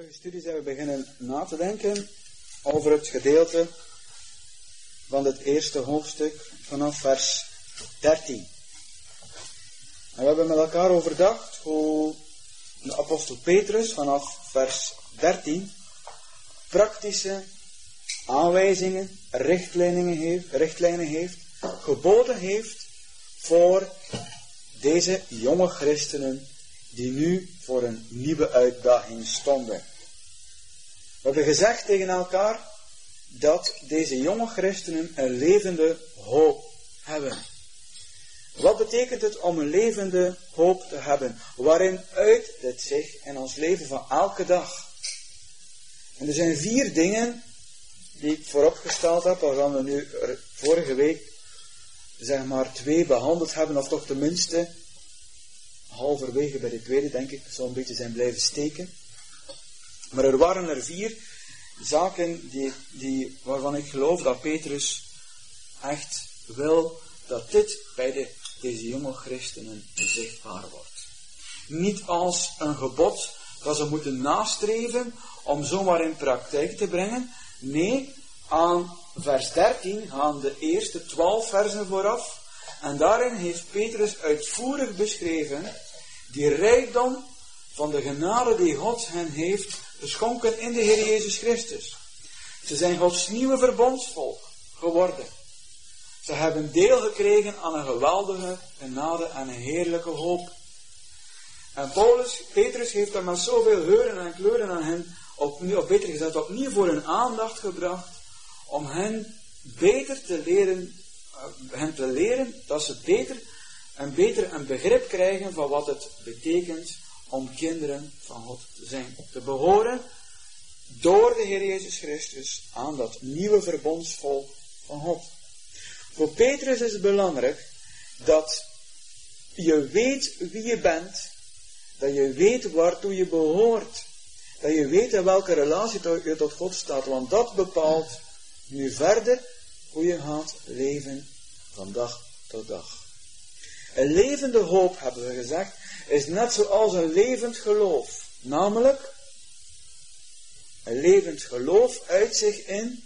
vorige studie zijn we beginnen na te denken over het gedeelte van het eerste hoofdstuk vanaf vers 13. En we hebben met elkaar overdacht hoe de apostel Petrus vanaf vers 13 praktische aanwijzingen, richtlijnen heeft, geboden heeft voor deze jonge christenen die nu voor een nieuwe uitdaging stonden. We hebben gezegd tegen elkaar dat deze jonge christenen een levende hoop hebben. Wat betekent het om een levende hoop te hebben? Waarin uit dit zich in ons leven van elke dag? En er zijn 4 dingen die ik vooropgesteld heb, waarvan we nu vorige week zeg maar 2 behandeld hebben, of toch tenminste halverwege bij de tweede, denk ik, zo'n beetje zijn blijven steken. Maar er waren er 4 zaken waarvan ik geloof dat Petrus echt wil dat dit bij deze jonge christenen zichtbaar wordt. Niet als een gebod dat ze moeten nastreven om zomaar in praktijk te brengen. Nee, aan vers 13 gaan de eerste 12 versen vooraf. En daarin heeft Petrus uitvoerig beschreven die rijkdom van de genade die God hen heeft geschonken in de Heer Jezus Christus. Ze zijn Gods nieuwe verbondsvolk geworden. Ze hebben deel gekregen aan een geweldige genade en een heerlijke hoop. En Petrus heeft dan met zoveel geuren en kleuren aan hen, opnieuw voor hun aandacht gebracht, om hen beter te leren, dat ze beter een begrip krijgen van wat het betekent om kinderen van God te zijn. Te behoren door de Heer Jezus Christus aan dat nieuwe verbondsvolk van God. Voor Petrus is het belangrijk dat je weet wie je bent, dat je weet waartoe je behoort, dat je weet in welke relatie je tot God staat, want dat bepaalt nu verder hoe je gaat leven van dag tot dag. Een levende hoop, hebben we gezegd, is net zoals een levend geloof. Namelijk, een levend geloof uit zich in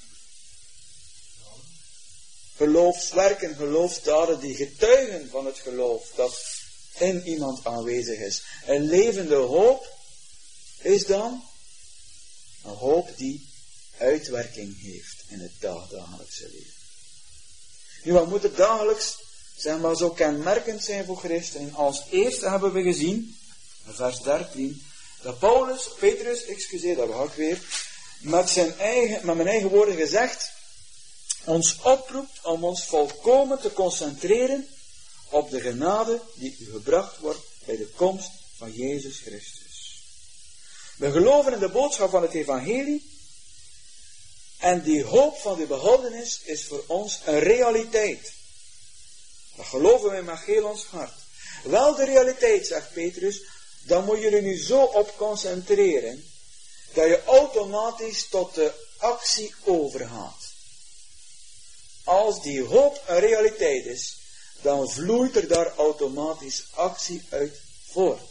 geloofswerken, geloofsdaden die getuigen van het geloof dat in iemand aanwezig is. Een levende hoop is dan een hoop die uitwerking heeft in het dagelijkse leven. Nu, wat moet er dagelijks, zeg maar, zo kenmerkend zijn voor christenen? Als eerste hebben we gezien, in vers 13, dat Petrus, dat ga ik weer, met mijn eigen woorden gezegd, ons oproept om ons volkomen te concentreren op de genade die u gebracht wordt bij de komst van Jezus Christus. We geloven in de boodschap van het evangelie en die hoop van de behoudenis is voor ons een realiteit. Dat geloven we met heel ons hart. Wel de realiteit, zegt Petrus, dan moet je er nu zo op concentreren dat je automatisch tot de actie overgaat. Als die hoop een realiteit is, dan vloeit er daar automatisch actie uit voort.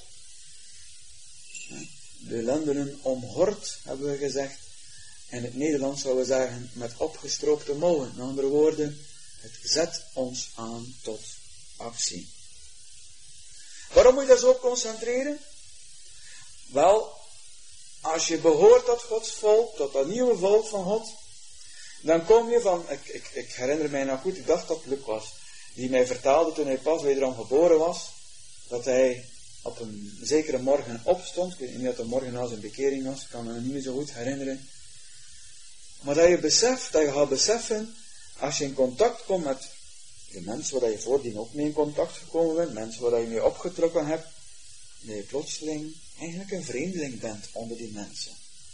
De lendenen omhort, hebben we gezegd. In het Nederlands zouden we zeggen, met opgestroopte mouwen. Met andere woorden, het zet ons aan tot actie. Waarom moet je daar zo op concentreren? Wel, als je behoort tot Gods volk, tot dat nieuwe volk van God, dan kom je van, ik herinner mij nog goed, ik dacht dat het Luc was, die mij vertaalde toen hij pas wederom geboren was, dat hij op een zekere morgen opstond. Ik weet niet of het morgen na zijn bekering was, ik kan me niet meer zo goed herinneren. Maar dat je gaat beseffen, als je in contact komt met de mensen waar je voordien ook mee in contact gekomen bent, mensen waar je mee opgetrokken hebt, dat je plotseling eigenlijk een vreemdeling bent onder die mensen.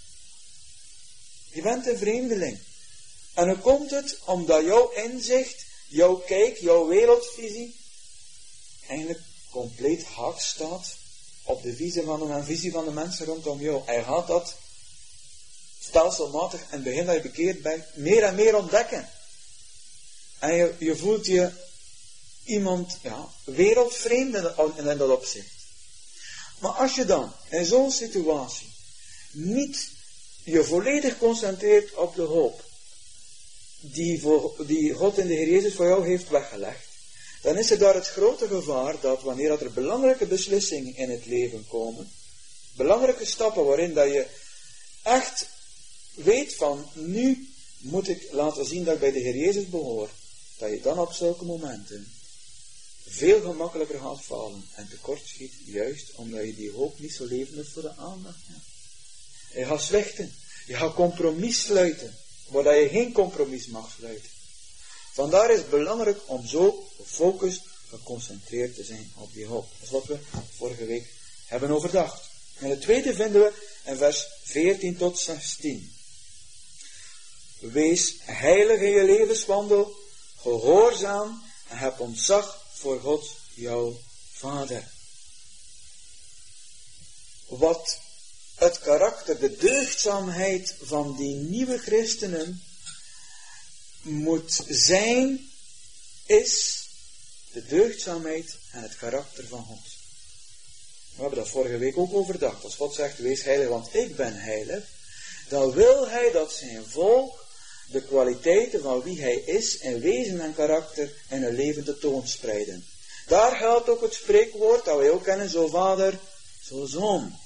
Je bent een vreemdeling. En hoe komt het? Omdat jouw inzicht, jouw kijk, jouw wereldvisie eigenlijk compleet haaks staat op de visie van de mensen rondom jou. En je gaat dat stelselmatig in het begin dat je bekeerd bent meer en meer ontdekken. En je voelt je iemand wereldvreemd in dat opzicht. Maar als je dan in zo'n situatie niet je volledig concentreert op de hoop die God in de Heer Jezus voor jou heeft weggelegd, dan is er daar het grote gevaar dat wanneer er belangrijke beslissingen in het leven komen, belangrijke stappen waarin dat je echt weet van, nu moet ik laten zien dat ik bij de Heer Jezus behoor, dat je dan op zulke momenten veel gemakkelijker gaat falen en tekortschiet, juist omdat je die hoop niet zo levendig voor de aandacht hebt. Je gaat zwichten, je gaat compromis sluiten, waar je geen compromis mag sluiten. Vandaar is het belangrijk om zo gefocust, geconcentreerd te zijn op die hoop. Dat is wat we vorige week hebben overdacht. En het tweede vinden we in vers 14 tot 16. Wees heilig in je levenswandel, gehoorzaam en heb ontzag voor God, jouw Vader. Wat het karakter, de deugdzaamheid van die nieuwe christenen moet zijn, is de deugdzaamheid en het karakter van God. We hebben dat vorige week ook overdacht. Als God zegt, wees heilig, want ik ben heilig, dan wil hij dat zijn volk de kwaliteiten van wie hij is in wezen en karakter in hun leven tentoonspreiden. Daar geldt ook het spreekwoord dat wij ook kennen, zo vader, zo zoon.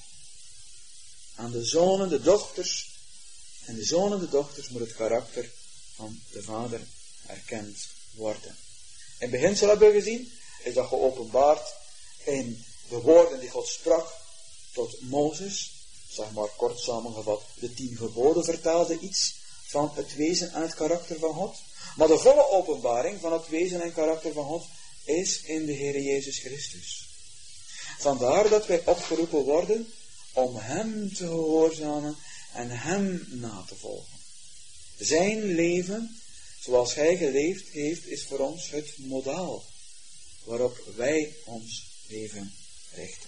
Aan de zonen, de dochters, en de zonen en de dochters moet het karakter van de vader erkend worden. In beginsel hebben we gezien, is dat geopenbaard in de woorden die God sprak tot Mozes, zeg maar kort samengevat, de 10 geboden vertaalden iets van het wezen en het karakter van God. Maar de volle openbaring van het wezen en karakter van God is in de Heer Jezus Christus. Vandaar dat wij opgeroepen worden om Hem te gehoorzamen en Hem na te volgen. Zijn leven, zoals Hij geleefd heeft, is voor ons het modaal waarop wij ons leven richten.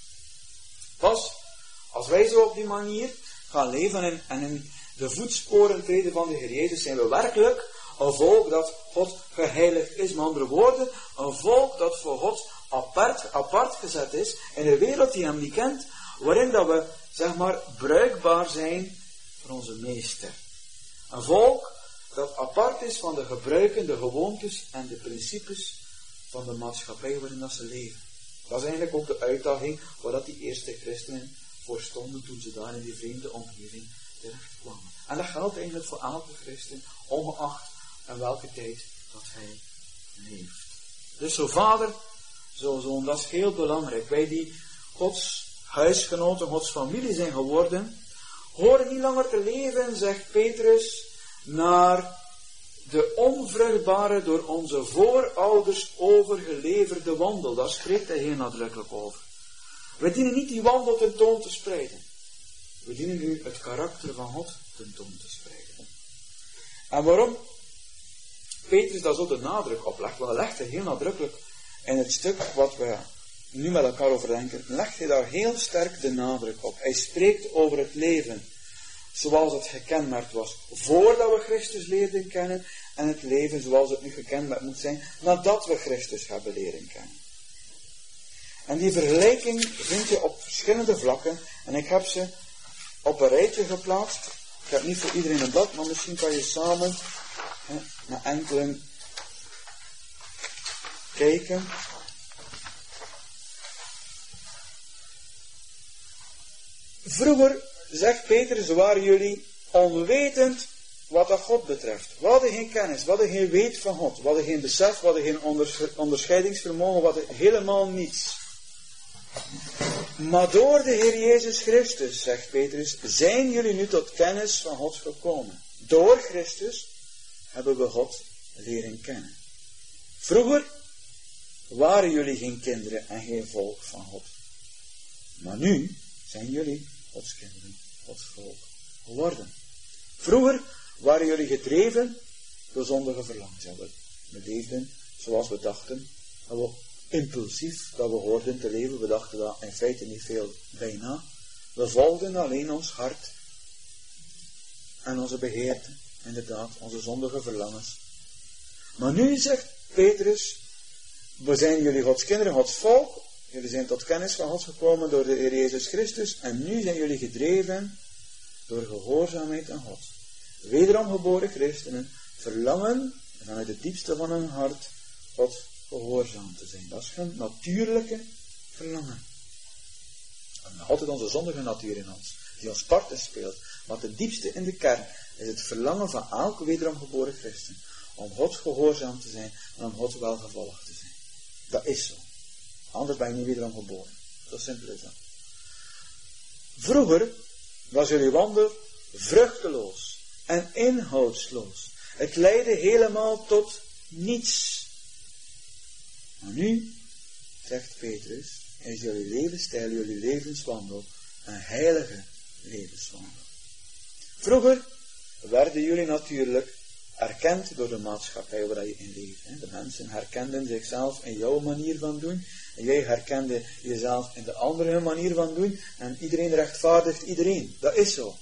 Pas als wij zo op die manier gaan leven en in de voetsporen treden van de Heer Jezus, zijn we werkelijk een volk dat God geheiligd is. Met andere woorden, een volk dat voor God apart gezet is in een wereld die Hem niet kent, waarin dat we, zeg maar, bruikbaar zijn voor onze meester. Een volk dat apart is van de gebruiken, de gewoontes en de principes van de maatschappij waarin dat ze leven. Dat is eigenlijk ook de uitdaging waar dat die eerste christenen voor stonden toen ze daar in die vreemde omgeving terechtkwamen. En dat geldt eigenlijk voor elke christen, ongeacht in welke tijd dat hij leeft. Dus zo vader, zo zoon, dat is heel belangrijk. Wij die Gods huisgenoten, Gods familie zijn geworden, horen niet langer te leven, zegt Petrus, naar de onvruchtbare, door onze voorouders overgeleverde wandel. Daar spreekt hij heel nadrukkelijk over. We dienen niet die wandel tentoon te spreiden. We dienen nu het karakter van God tentoon te spreiden. En waarom Petrus daar zo de nadruk op legt, want hij legt er heel nadrukkelijk in het stuk wat we nu met elkaar overdenken, legt hij daar heel sterk de nadruk op. Hij spreekt over het leven zoals het gekenmerkt was voordat we Christus leerden kennen, en het leven zoals het nu gekenmerkt moet zijn nadat we Christus hebben leren kennen. En die vergelijking vind je op verschillende vlakken, en ik heb ze op een rijtje geplaatst. Ik heb niet voor iedereen een blad, maar misschien kan je samen naar enkele kijken. Vroeger, zegt Petrus, waren jullie onwetend wat dat God betreft. We hadden geen kennis, we hadden geen weet van God, we hadden geen besef, we hadden geen onderscheidingsvermogen, we hadden helemaal niets. Maar door de Heer Jezus Christus, zegt Petrus, zijn jullie nu tot kennis van God gekomen. Door Christus hebben we God leren kennen. Vroeger waren jullie geen kinderen en geen volk van God. Maar nu zijn jullie Gods kinderen, Gods volk geworden. Vroeger waren jullie gedreven door zondige verlangens. Ja, we leefden zoals we dachten. En we impulsief dat we hoorden te leven. We dachten daar in feite niet veel bijna. We volgden alleen ons hart en onze begeerte. Inderdaad, onze zondige verlangens. Maar nu zegt Petrus, we zijn jullie Gods kinderen, Gods volk. Jullie zijn tot kennis van God gekomen door de Heer Jezus Christus. En nu zijn jullie gedreven door gehoorzaamheid aan God. Wederom geboren christenen verlangen vanuit het diepste van hun hart God gehoorzaam te zijn. Dat is hun natuurlijke verlangen. We hebben altijd onze zondige natuur in ons, die ons parten speelt. Maar het diepste in de kern is het verlangen van elke wederom geboren christen om God gehoorzaam te zijn en om God welgevallig te zijn. Dat is zo. Anders ben je niet wederom geboren. Zo simpel is dat. Vroeger was jullie wandel vruchteloos en inhoudsloos. Het leidde helemaal tot niets. Maar nu, zegt Petrus, is jullie levensstijl, jullie levenswandel een heilige levenswandel. Vroeger werden jullie natuurlijk erkend door de maatschappij waar je in leeft. De mensen herkenden zichzelf in jouw manier van doen. En jij herkende jezelf in de andere manier van doen. En iedereen rechtvaardigt iedereen. Dat is zo.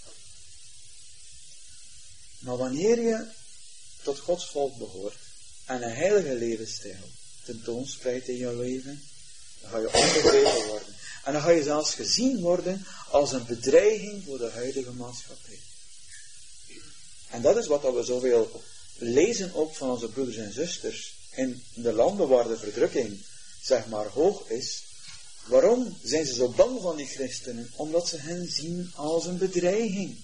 Maar wanneer je tot Gods volk behoort en een heilige levensstijl tentoonspreidt in je leven, dan ga je onbegrepen worden. En dan ga je zelfs gezien worden als een bedreiging voor de huidige maatschappij. En dat is wat we zoveel lezen ook van onze broeders en zusters in de landen waar de verdrukking zeg maar hoog is. Waarom zijn ze zo bang van die christenen? Omdat ze hen zien als een bedreiging.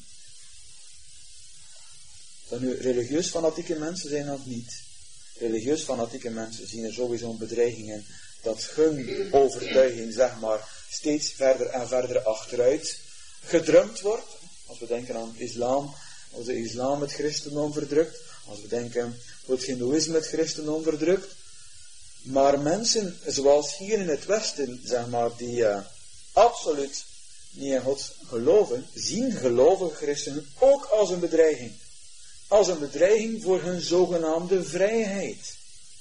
Dat nu religieus fanatieke mensen zijn of niet. Religieus fanatieke mensen zien er sowieso een bedreiging in dat hun overtuiging zeg maar steeds verder en verder achteruit gedrumd wordt. Als we denken aan islam, als de islam het christendom verdrukt, als we denken hoe het hindoeïsme het christendom verdrukt. Maar mensen zoals hier in het Westen, zeg maar, die absoluut niet in God geloven, zien gelovige christenen ook als een bedreiging. Als een bedreiging voor hun zogenaamde vrijheid.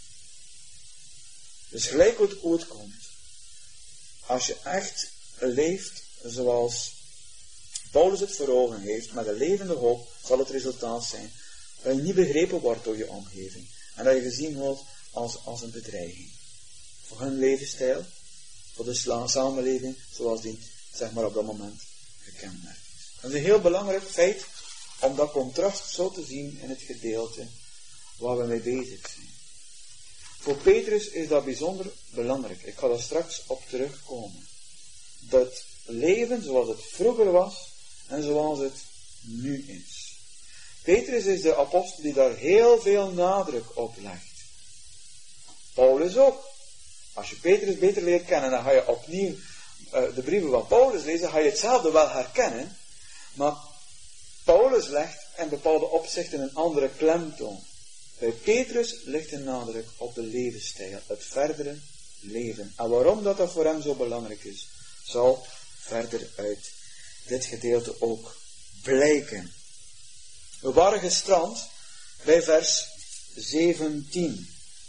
Dus gelijk hoe het komt. Als je echt leeft zoals Paulus het voor ogen heeft, met een levende hoop, zal het resultaat zijn dat je niet begrepen wordt door je omgeving. En dat je gezien wordt als een bedreiging. Voor hun levensstijl, voor de samenleving, zoals die zeg maar op dat moment gekenmerkt is. Dat is een heel belangrijk feit om dat contrast zo te zien in het gedeelte waar we mee bezig zijn. Voor Petrus is dat bijzonder belangrijk. Ik ga daar straks op terugkomen. Dat leven zoals het vroeger was en zoals het nu is. Petrus is de apostel die daar heel veel nadruk op legt. Paulus ook. Als je Petrus beter leert kennen, dan ga je opnieuw de brieven van Paulus lezen, ga je hetzelfde wel herkennen, maar Paulus legt in bepaalde opzichten een andere klemtoon. Bij Petrus ligt een nadruk op de levensstijl, het verdere leven. En waarom dat voor hem zo belangrijk is, zal verder uit dit gedeelte ook blijken. We waren gestrand bij vers 17.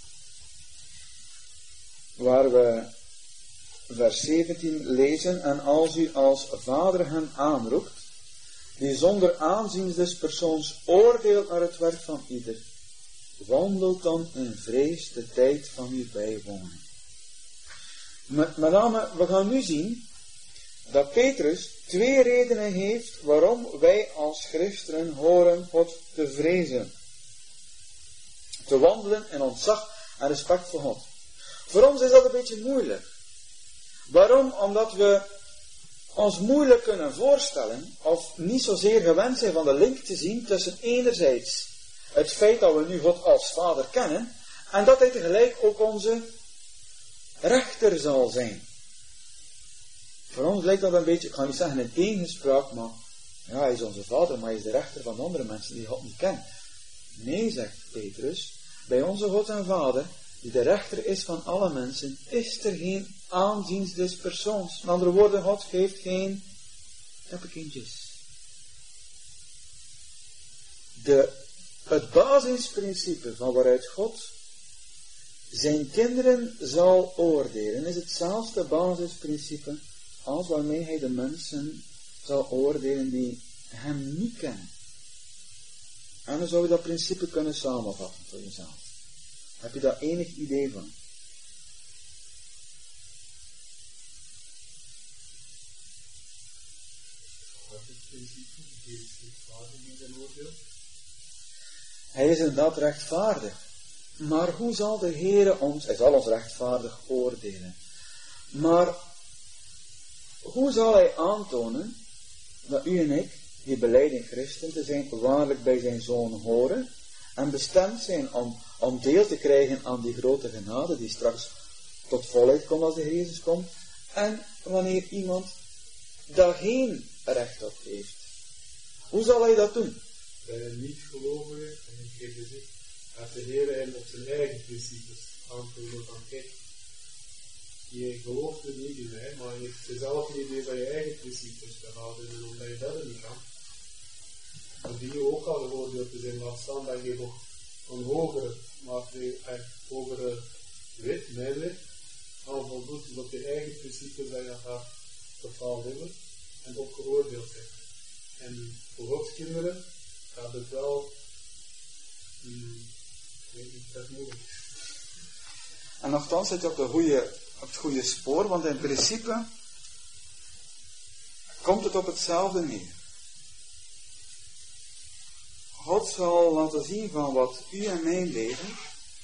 Waar we vers 17 lezen: en als u als vader hen aanroept, die zonder aanzien des persoons oordeelt naar het werk van ieder, wandelt dan in vrees de tijd van uw bijwoning. Met name, we gaan nu zien dat Petrus 2 redenen heeft waarom wij als christenen horen God te vrezen. Te wandelen in ontzag en respect voor God. Voor ons is dat een beetje moeilijk. Waarom? Omdat we ons moeilijk kunnen voorstellen, of niet zozeer gewend zijn van de link te zien tussen enerzijds het feit dat we nu God als Vader kennen, en dat Hij tegelijk ook onze rechter zal zijn. Voor ons lijkt dat een beetje, ik ga niet zeggen in tegenspraak, maar ja, Hij is onze Vader, maar Hij is de rechter van andere mensen die God niet kennen. Nee, zegt Petrus, bij onze God en Vader, die de rechter is van alle mensen, is er geen aanzien des persoons. Met andere woorden, God geeft geen kappekindjes. Het basisprincipe van waaruit God zijn kinderen zal oordelen, is hetzelfde basisprincipe als waarmee Hij de mensen zal oordelen die Hem niet kennen. En dan zou je dat principe kunnen samenvatten voor jezelf. Heb je daar enig idee van? Het principe Hij is inderdaad rechtvaardig. Maar hoe zal de Heere ons, hij zal ons rechtvaardig oordelen. Maar hoe zal hij aantonen dat u en ik, die belijden christen te zijn, waarlijk bij zijn Zoon horen en bestemd zijn om deel te krijgen aan die grote genade die straks tot volheid komt als de Heer Jezus komt, en wanneer iemand daar geen recht op heeft. Hoe zal hij dat doen? Bij een niet-gelovige, en ik geef de zin, dat de Heer hem op zijn eigen principes aantonen van kijk, je gelooft er niet in mij, maar je hebt dezelfde idee van je eigen principes te houden, en omdat je dat niet kan, dan die je ook al geoordeeld te zijn, laat staan dat je nog een hogere wet, mijn wet, aan voldoet, dus op je eigen principes dat je gaat bepaald hebben, en ook geoordeeld hebben. En voor Gods kinderen gaat het wel, dat moeilijk. En nochtans zit je op het goede spoor, want in principe komt het op hetzelfde neer. God zal laten zien van wat u en mijn leven,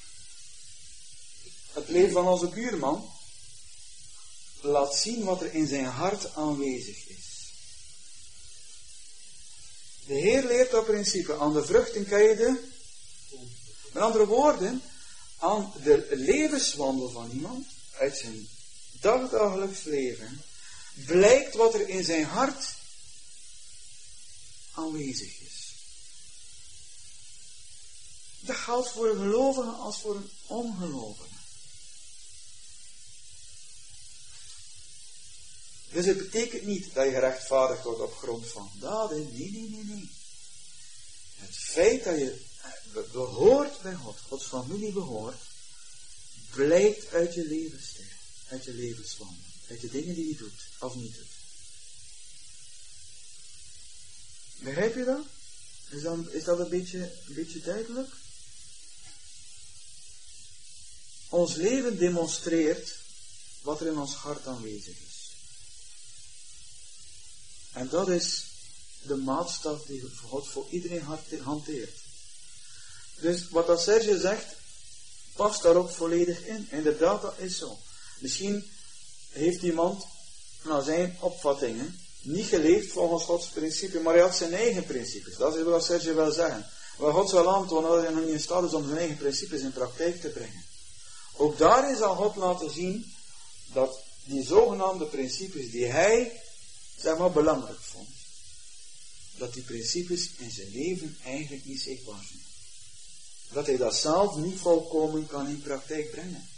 het leven van onze buurman, laat zien wat er in zijn hart aanwezig is. De Heer leert dat principe. Aan de vruchten kan je met andere woorden, aan de levenswandel van iemand, uit zijn dagdagelijks leven, blijkt wat er in zijn hart aanwezig is. Dat geldt voor een gelovige als voor een ongelovige. Dus het betekent niet dat je gerechtvaardigd wordt op grond van daden. Nee. Het feit dat je behoort bij God, Gods familie behoort, blijkt uit je levensstijl, uit je levenswandel, uit de dingen die je doet of niet doet. Begrijp je dat? Is dat een beetje duidelijk? Ons leven demonstreert wat er in ons hart aanwezig is. En dat is de maatstaf die God voor iedereen hanteert. Dus wat dat Serge zegt, past daar ook volledig in. Inderdaad, dat is zo. Misschien heeft iemand naar zijn opvattingen niet geleefd volgens Gods principe, maar hij had zijn eigen principes. Dat is wat Serge wil zeggen. Waar God zal aantonen dat hij nog niet in staat is om zijn eigen principes in praktijk te brengen. Ook daarin zal God laten zien dat die zogenaamde principes die hij, zeg maar, belangrijk vond, dat die principes in zijn leven eigenlijk niet zichtbaar zijn. Dat hij dat zelf niet volkomen kan in praktijk brengen.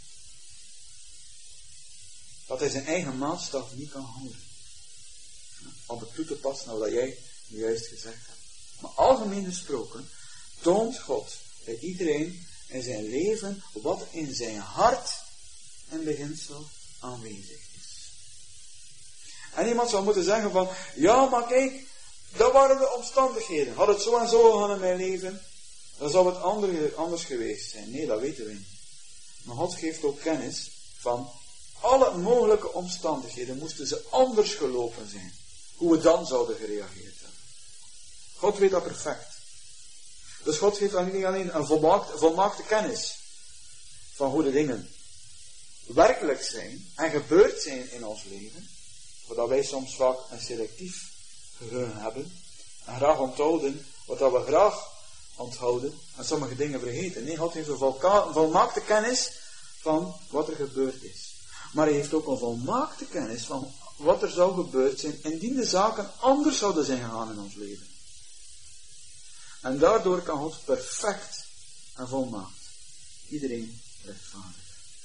Dat hij zijn eigen maatstaf niet kan houden. Om het toe te passen naar wat jij juist gezegd hebt. Maar algemeen gesproken toont God bij iedereen in zijn leven wat in zijn hart in beginsel aanwezig is. En iemand zou moeten zeggen van, ja maar kijk, dat waren de omstandigheden. Had het zo en zo gegaan in mijn leven, dan zou het anders geweest zijn. Nee, dat weten we niet. Maar God geeft ook kennis van alle mogelijke omstandigheden. Moesten ze anders gelopen zijn, hoe we dan zouden gereageerd hebben. God weet dat perfect. Dus God geeft dan niet alleen een volmaakte kennis van hoe de dingen werkelijk zijn en gebeurd zijn in ons leven, zodat wij soms vaak een selectief geheugen hebben en graag onthouden wat we graag onthouden en sommige dingen vergeten. Nee, God heeft een volmaakte kennis van wat er gebeurd is. Maar hij heeft ook een volmaakte kennis van wat er zou gebeurd zijn indien de zaken anders zouden zijn gegaan in ons leven. En daardoor kan God perfect en volmaakt iedereen rechtvaardig.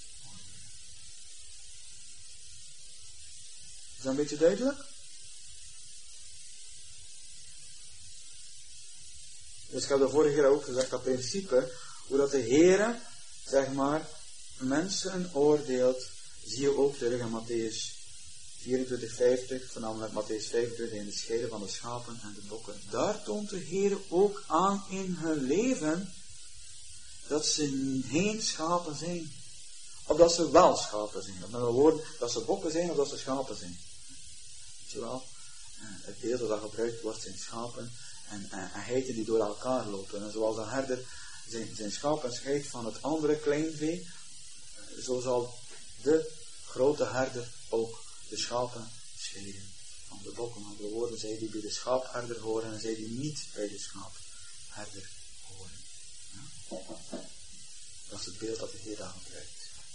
Is dat een beetje duidelijk? Dus ik heb de vorige keer ook gezegd, dat principe, hoe dat de Heere, zeg maar, mensen oordeelt, zie je ook terug in Matthäus 24, 50, voornamelijk Matthäus 25, in het scheiden van de schapen en de bokken. Daar toont de Heer ook aan in hun leven, dat ze geen schapen zijn. Of dat ze wel schapen zijn. Met andere woorden, dat ze bokken zijn of dat ze schapen zijn. Weet je wel? Het beeld dat gebruikt wordt zijn schapen en geiten die door elkaar lopen. En zoals een herder zijn schapen scheidt van het andere kleinvee, zo zal de grote herder ook de schapen scheiden van de bokken. Met andere woorden, zij die bij de schaapherder horen en zij die niet bij de schaapherder horen. Ja? Dat is het beeld dat de Heer daar gebruikt.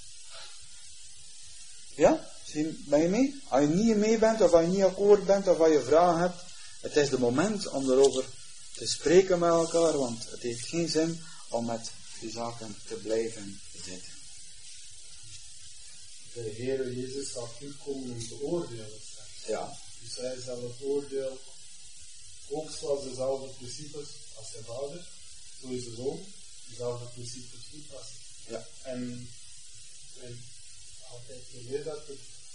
Ja? Ben je mee? Als je niet mee bent, of als je niet akkoord bent, of als je vragen hebt, het is de moment om erover te spreken met elkaar, want het heeft geen zin om met die zaken te blijven zitten. De Heer Jezus zal toekomen om te oordelen. Ja. Dus hij zal het oordeel, ook zoals dezelfde principes als zijn vader, zo is de zoon, dezelfde principes toepassen. Ja. En altijd geleerd dat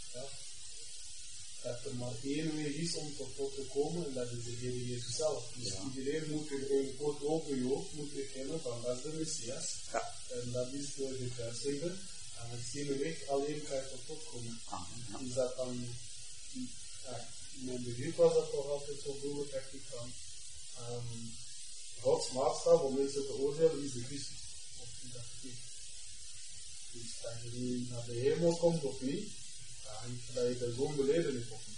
er maar één weg is om tot God te komen, en dat is de Heer Jezus zelf. Dus iedereen moet er in God open je hoofd moet erkennen van dat is de Messias. Ja. En dat is de kruisigde. En met zijn weg alleen kan je tot God komen. Dus dat dan, in mijn begrip was dat toch altijd zo bedoeld, echt van Gods maatstaf om mensen te oordelen is de Christus. Of is dat niet? Dus dat je nu naar de hemel komt of niet, dat je de zoon beleden hebt of niet.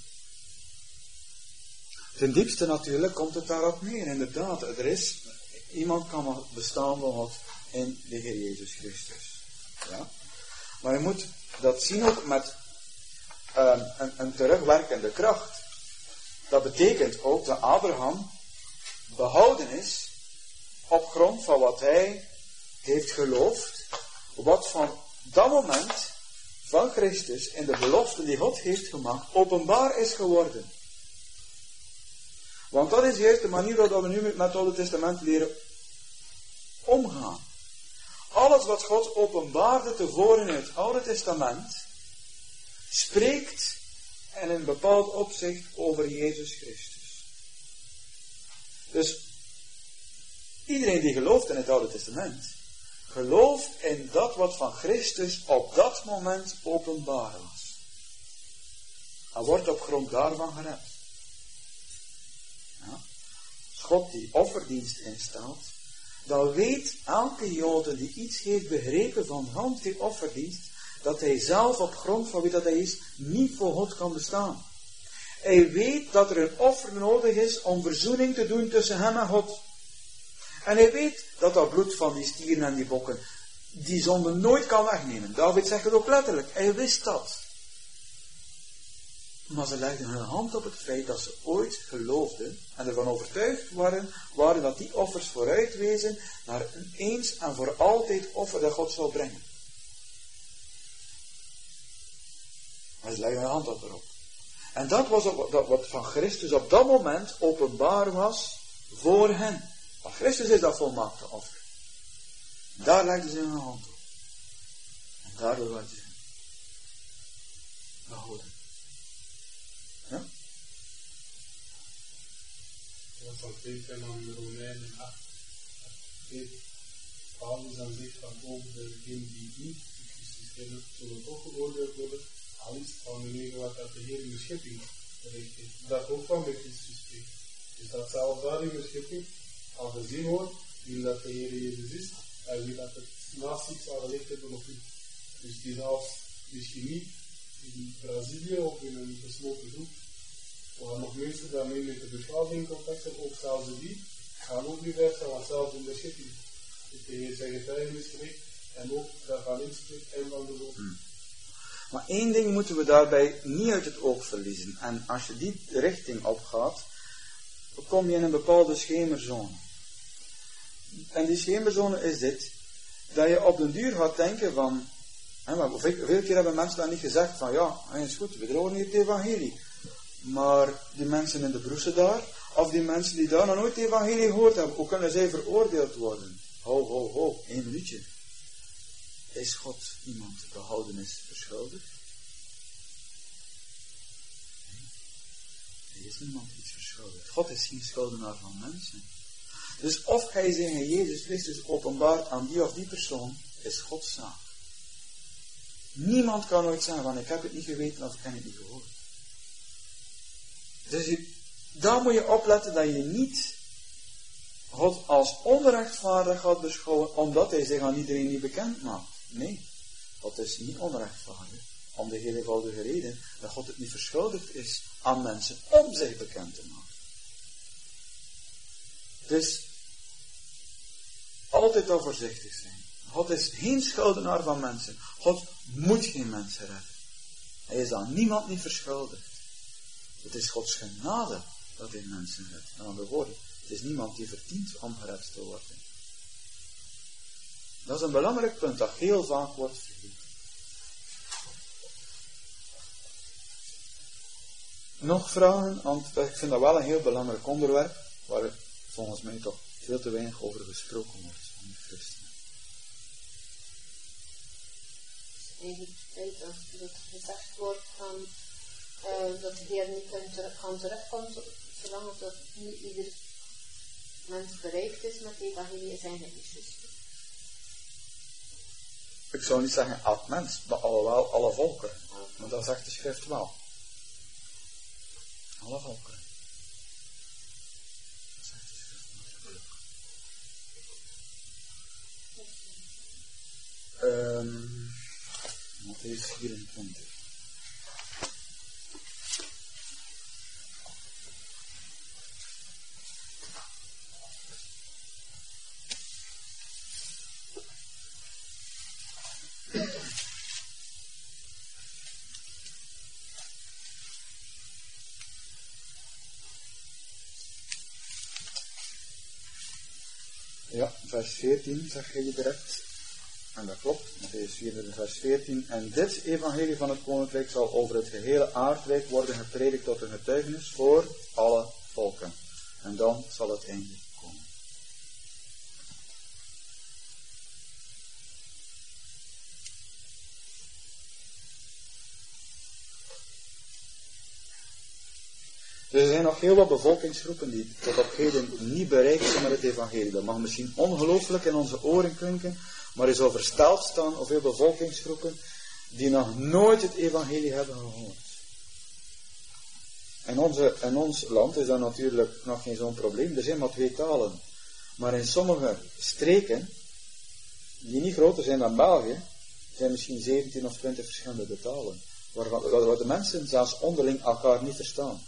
Ten diepste natuurlijk komt het daarop neer. Inderdaad, iemand kan bestaan van God in de Heer Jezus Christus. Ja? Maar je moet dat zien ook met een terugwerkende kracht. Dat betekent ook dat Abraham behouden is op grond van wat hij heeft geloofd, wat van dat moment van Christus in de belofte die God heeft gemaakt openbaar is geworden. Want dat is juist de manier waarop we nu met het Oude Testament leren omgaan. Alles wat God openbaarde tevoren in het Oude Testament spreekt in een bepaald opzicht over Jezus Christus. Dus iedereen die gelooft in het Oude Testament, gelooft in dat wat van Christus op dat moment openbaar was. Hij wordt op grond daarvan gered. Ja. Als God die offerdienst instelt, dan weet elke Jood die iets heeft begrepen van die offerdienst, dat hij zelf op grond van wie dat hij is, niet voor God kan bestaan. Hij weet dat er een offer nodig is om verzoening te doen tussen hem en God. En hij weet dat dat bloed van die stieren en die bokken die zonde nooit kan wegnemen. David zegt het ook letterlijk. Hij wist dat. Maar ze legden hun hand op het feit dat ze ooit geloofden en ervan overtuigd waren dat die offers vooruitwezen naar een eens en voor altijd offer dat God zou brengen. Maar ze legden hun hand erop. En dat was wat van Christus op dat moment openbaar was voor hen. Want Christus is dat volmaakte offer. Daar legden ze hun hand op. En daardoor werden ze behouden. Ja? Wat zal tekenen aan de Romeinen 8. Paulus dan zegt van ook degenen die niet de Christus kennen, zullen toch geoordeeld worden, al is het vanwege wat dat de Heer in de schepping terecht heeft. Dat ook van de Christus spreekt. Dus dat zelfs daar in de schepping al gezien wordt, wie dat de Heer Jezus is, en wie dat het naast zich zou gelegd hebben of niet. Dus die zelfs misschien niet in Brazilië of in een gesloten groep, waar nog mensen daarmee met de beschaving in contact hebben, ook zelfs die, gaan ook niet weg zijn, want zelfs in de schepping. Dus de Heer zijn getuigenis spreekt, en ook daarvan inspreekt en van de zoon. Maar één ding moeten we daarbij niet uit het oog verliezen. En als je die richting opgaat, dan kom je in een bepaalde schemerzone. En die schemerzone is dit, dat je op den duur gaat denken van, veel keer hebben mensen dan niet gezegd van, ja, is goed, we horen hier het evangelie. Maar die mensen in de broesen daar, of die mensen die daar nog nooit het evangelie gehoord hebben, hoe kunnen zij veroordeeld worden? Ho, 1 minuutje. Is God iemand behoudenis verschuldigd? Nee, er is niemand iets verschuldigd. God is geen schuldenaar van mensen. Dus of hij zijn Jezus Christus openbaart aan die of die persoon, is Gods zaak. Niemand kan ooit zeggen van ik heb het niet geweten of ik heb het niet gehoord. Dus daar moet je opletten dat je niet God als onrechtvaardig gaat beschouwen, omdat hij zich aan iedereen niet bekend maakt. Nee, God is niet onrechtvaardig, om de heel eenvoudige reden dat God het niet verschuldigd is aan mensen om zich bekend te maken. Dus, altijd al voorzichtig zijn. God is geen schuldenaar van mensen. God moet geen mensen redden. Hij is aan niemand niet verschuldigd. Het is Gods genade dat hij mensen redt. Met andere woorden, het is niemand die verdient om gered te worden. Dat is een belangrijk punt dat heel vaak wordt vergeten. Nog vragen? Want ik vind dat wel een heel belangrijk onderwerp, waar volgens mij toch veel te weinig over gesproken wordt onder christenen. Even tijd dat er gezegd wordt van dat de Heer niet kan terugkomen, zolang dat niet ieder mens bereikt is met de evangelie, zijn het niet juist. Ik zou niet zeggen elk mens, maar alhoewel alle volkeren. Maar dat zegt de schrift wel. Alle volkeren. Dat zegt de schrift natuurlijk. Mattheüs 24. Ja, vers 14 zeg je direct. En dat klopt, Mattheüs 24 vers 14. En dit evangelie van het koninkrijk zal over het gehele aardrijk worden gepredikt tot een getuigenis voor alle volken. En dan zal het einde komen. Dus er zijn nog heel wat bevolkingsgroepen die tot op heden niet bereikt zijn met het evangelie. Dat mag misschien ongelooflijk in onze oren klinken, maar er is al versteld staan of veel bevolkingsgroepen die nog nooit het evangelie hebben gehoord. In ons land is dat natuurlijk nog geen zo'n probleem. Er zijn maar 2 talen. Maar in sommige streken, die niet groter zijn dan België, zijn misschien 17 of 20 verschillende talen. Waar de mensen zelfs onderling elkaar niet verstaan.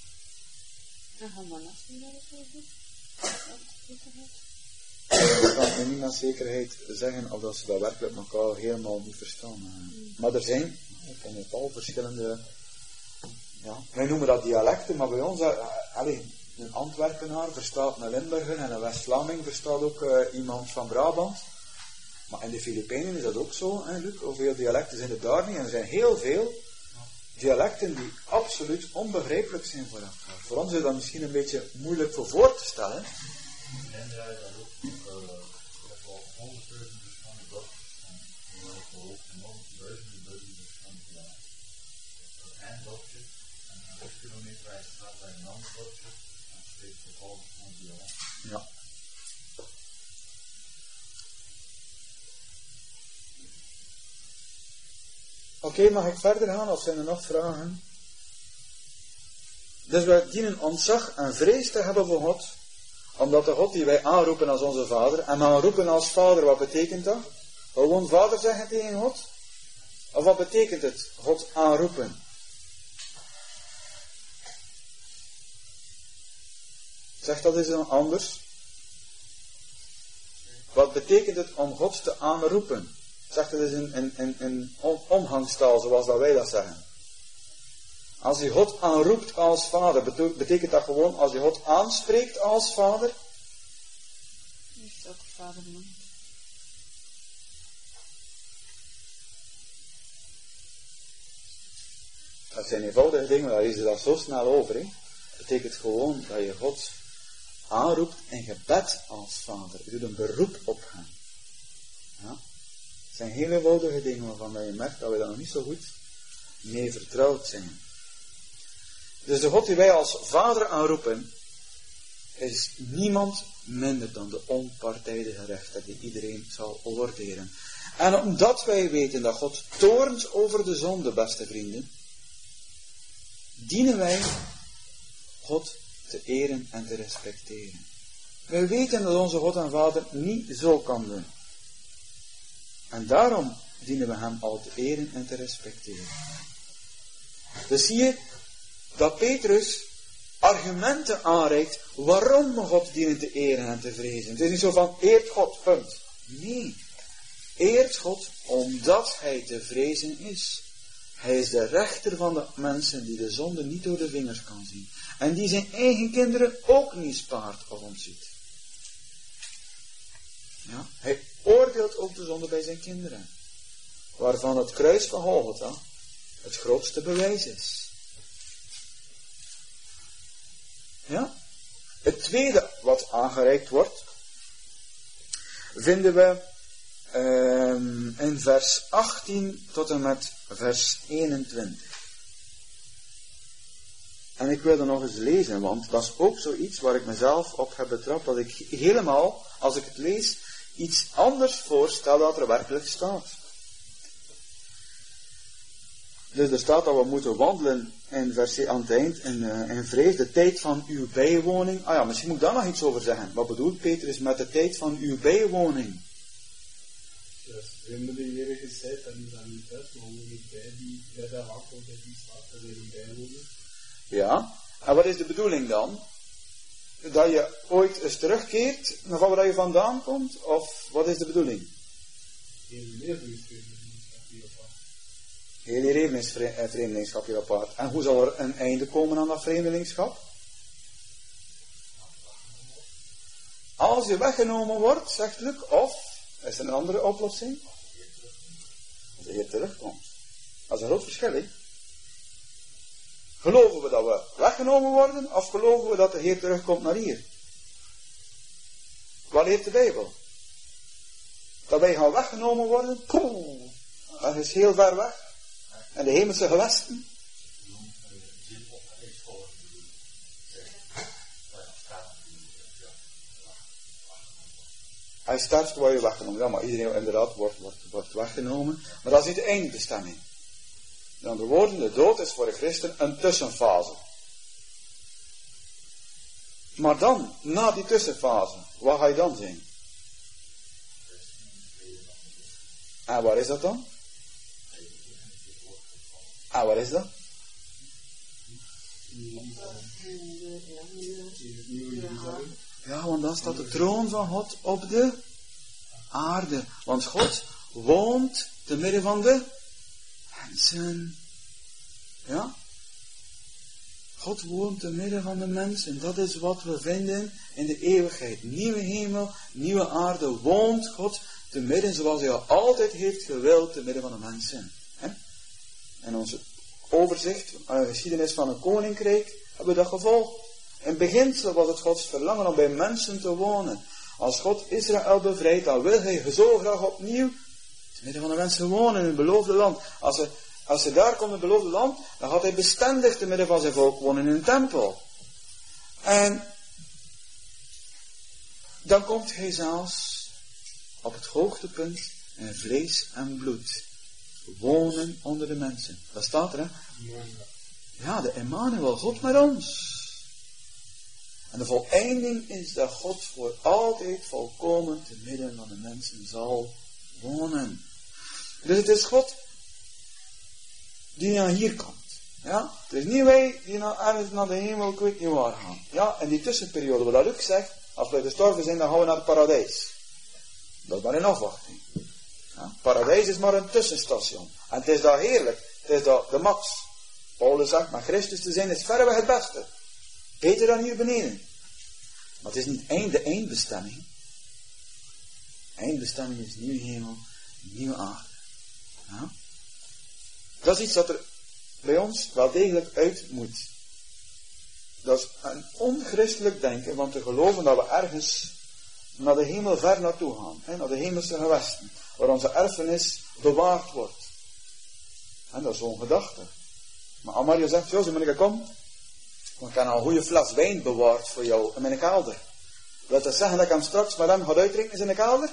Ik kan me niet met zekerheid zeggen of dat ze dat werkelijk elkaar helemaal niet verstaan. Maar er zijn, ik ken het al, verschillende, ja, wij noemen dat dialecten, maar bij ons, een Antwerpenaar verstaat een Limburger en een West-Vlaming verstaat ook iemand van Brabant. Maar in de Filipijnen is dat ook zo, hè, Luc? Hoeveel dialecten zijn er daar niet? En er zijn heel veel dialecten die absoluut onbegrijpelijk zijn voor elkaar. Voor ons is dat misschien een beetje moeilijk voor te stellen. En ja, dat ook wel 100.000 verschillende dorpjes en ook nog duizenden verschillende plaatsen. Dat is één dorpje en 5 kilometer bij staat bij een ander dorpje en spreekt totaal van dialect. Ja. Oké, mag ik verder gaan of zijn er nog vragen? Dus wij dienen ontzag en vrees te hebben voor God, omdat de God die wij aanroepen als onze Vader, en we aanroepen als Vader, wat betekent dat? Gewoon Vader zeggen tegen God? Of wat betekent het, God aanroepen? Zeg dat eens anders. Wat betekent het om God te aanroepen? Zeg dat eens in omgangstaal, zoals dat wij dat zeggen. Als je God aanroept als Vader, betekent dat gewoon als je God aanspreekt als Vader? Is ook Vader noemt. Dat zijn eenvoudige dingen, maar daar is dat zo snel over. Hè? Betekent gewoon dat je God aanroept in gebed als Vader. Je doet een beroep op hem. Ja? Het zijn heel eenvoudige dingen waarvan je merkt dat we daar nog niet zo goed mee vertrouwd zijn. Dus de God die wij als Vader aanroepen, is niemand minder dan de onpartijdige rechter die iedereen zal oordelen. En omdat wij weten dat God toornt over de zonde, beste vrienden, dienen wij God te eren en te respecteren. Wij weten dat onze God en Vader niet zo kan doen. En daarom dienen we hem al te eren en te respecteren. Dus zie je dat Petrus argumenten aanreikt waarom we God dienen te eren en te vrezen. Het is niet zo van, eert God, punt. Nee, eert God omdat hij te vrezen is. Hij is de rechter van de mensen die de zonde niet door de vingers kan zien. En die zijn eigen kinderen ook niet spaart of ontziet. Ja, hij oordeelt ook de zonde bij zijn kinderen. Waarvan het kruis van Golgotha het grootste bewijs is. Ja? Het tweede wat aangereikt wordt, vinden we in vers 18 tot en met vers 21. En ik wil er nog eens lezen, want dat is ook zoiets waar ik mezelf op heb betrapt, dat ik helemaal, als ik het lees, iets anders voorstel dan er werkelijk staat. Dus er staat dat we moeten wandelen in vers aan het eind in vrees, de tijd van uw bijwoning. Ah ja, misschien moet ik daar nog iets over zeggen. Wat bedoelt Petrus met de tijd van uw bijwoning? Dus we hebben de Heer gezegd, dat is dan niet thuis, maar we moeten bij die land, want die staat, dat we een bijwonen. Ja, en wat is de bedoeling dan? Dat je ooit eens terugkeert, nog waar je vandaan komt? Of wat is de bedoeling? Geen levensvreemdelingschap hier apart. Heel je leven is vreemdelingschap hier apart. En hoe zal er een einde komen aan dat vreemdelingschap? Als je weggenomen wordt, zegt Luc, of, is er een andere oplossing? Als de Heer terugkomt. Dat is een groot verschil, hè? Geloven we dat we weggenomen worden, of geloven we dat de Heer terugkomt naar hier? Wat leert de Bijbel? Dat wij gaan weggenomen worden, poeh, dat is heel ver weg. En de hemelse gewesten. Hij sterft, word je weggenomen. Ja, maar iedereen inderdaad wordt weggenomen. Maar dat is niet de eindbestemming. Met andere woorden, de dood is voor de christen een tussenfase. Maar dan, na die tussenfase, waar ga je dan zijn? En waar is dat dan? En waar is dat? Ja, want dan staat de troon van God op de aarde. Want God woont te midden van de mensen. Ja? God woont te midden van de mensen. Dat is wat we vinden in de eeuwigheid. Nieuwe hemel, nieuwe aarde. Woont God te midden zoals hij al altijd heeft gewild te midden van de mensen. En onze overzicht aan de geschiedenis van een koninkrijk hebben we dat gevolgd. In beginsel was het Gods verlangen om bij mensen te wonen. Als God Israël bevrijdt, dan wil hij zo graag opnieuw te midden van de mensen wonen in het beloofde land. Als hij daar komt in het beloofde land, dan gaat hij bestendig te midden van zijn volk wonen in een tempel. En dan komt hij zelfs op het hoogtepunt in vlees en bloed. Wonen onder de mensen. Dat staat er, hè? Ja, de Emmanuel, God met ons. En de voleinding is dat God voor altijd volkomen te midden van de mensen zal wonen. Dus het is God die naar hier komt. Ja? Het is niet wij die naar de hemel, ik weet niet waar gaan. Ja, en die tussenperiode, wat Luc zegt, als wij gestorven zijn, dan gaan we naar het paradijs. Dat is maar in afwachting. Ja? Paradijs is maar een tussenstation. En het is daar heerlijk. Het is daar de max. Paulus zegt, maar Christus te zijn is verreweg het beste. Beter dan hier beneden. Maar het is niet de eindbestemming. Eindbestemming is nieuwe hemel, nieuwe aarde. Ja? Dat is iets dat er bij ons wel degelijk uit moet. Dat is een onchristelijk denken, want te geloven dat we ergens naar de hemel ver naartoe gaan. Hè, naar de hemelse gewesten. Waar onze erfenis bewaard wordt. En dat is zo'n gedachte. Maar Amario zegt, Jozef, meneer, kom. Ik heb al een goede fles wijn bewaard voor jou in mijn kelder. Wil dat zeggen dat ik hem straks met hem ga uitdrinken in de kelder?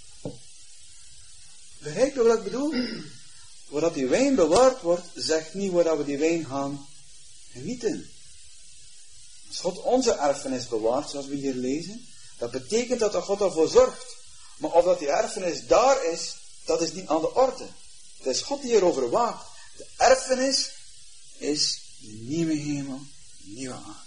Begrijp je wat ik bedoel? Waar dat die wijn bewaard wordt, zegt niet waar we die wijn gaan genieten. Als God onze erfenis bewaart, zoals we hier lezen, dat betekent dat God ervoor zorgt. Maar of dat die erfenis daar is, dat is niet aan de orde. Het is God die erover waakt. De erfenis is de nieuwe hemel, de nieuwe aarde.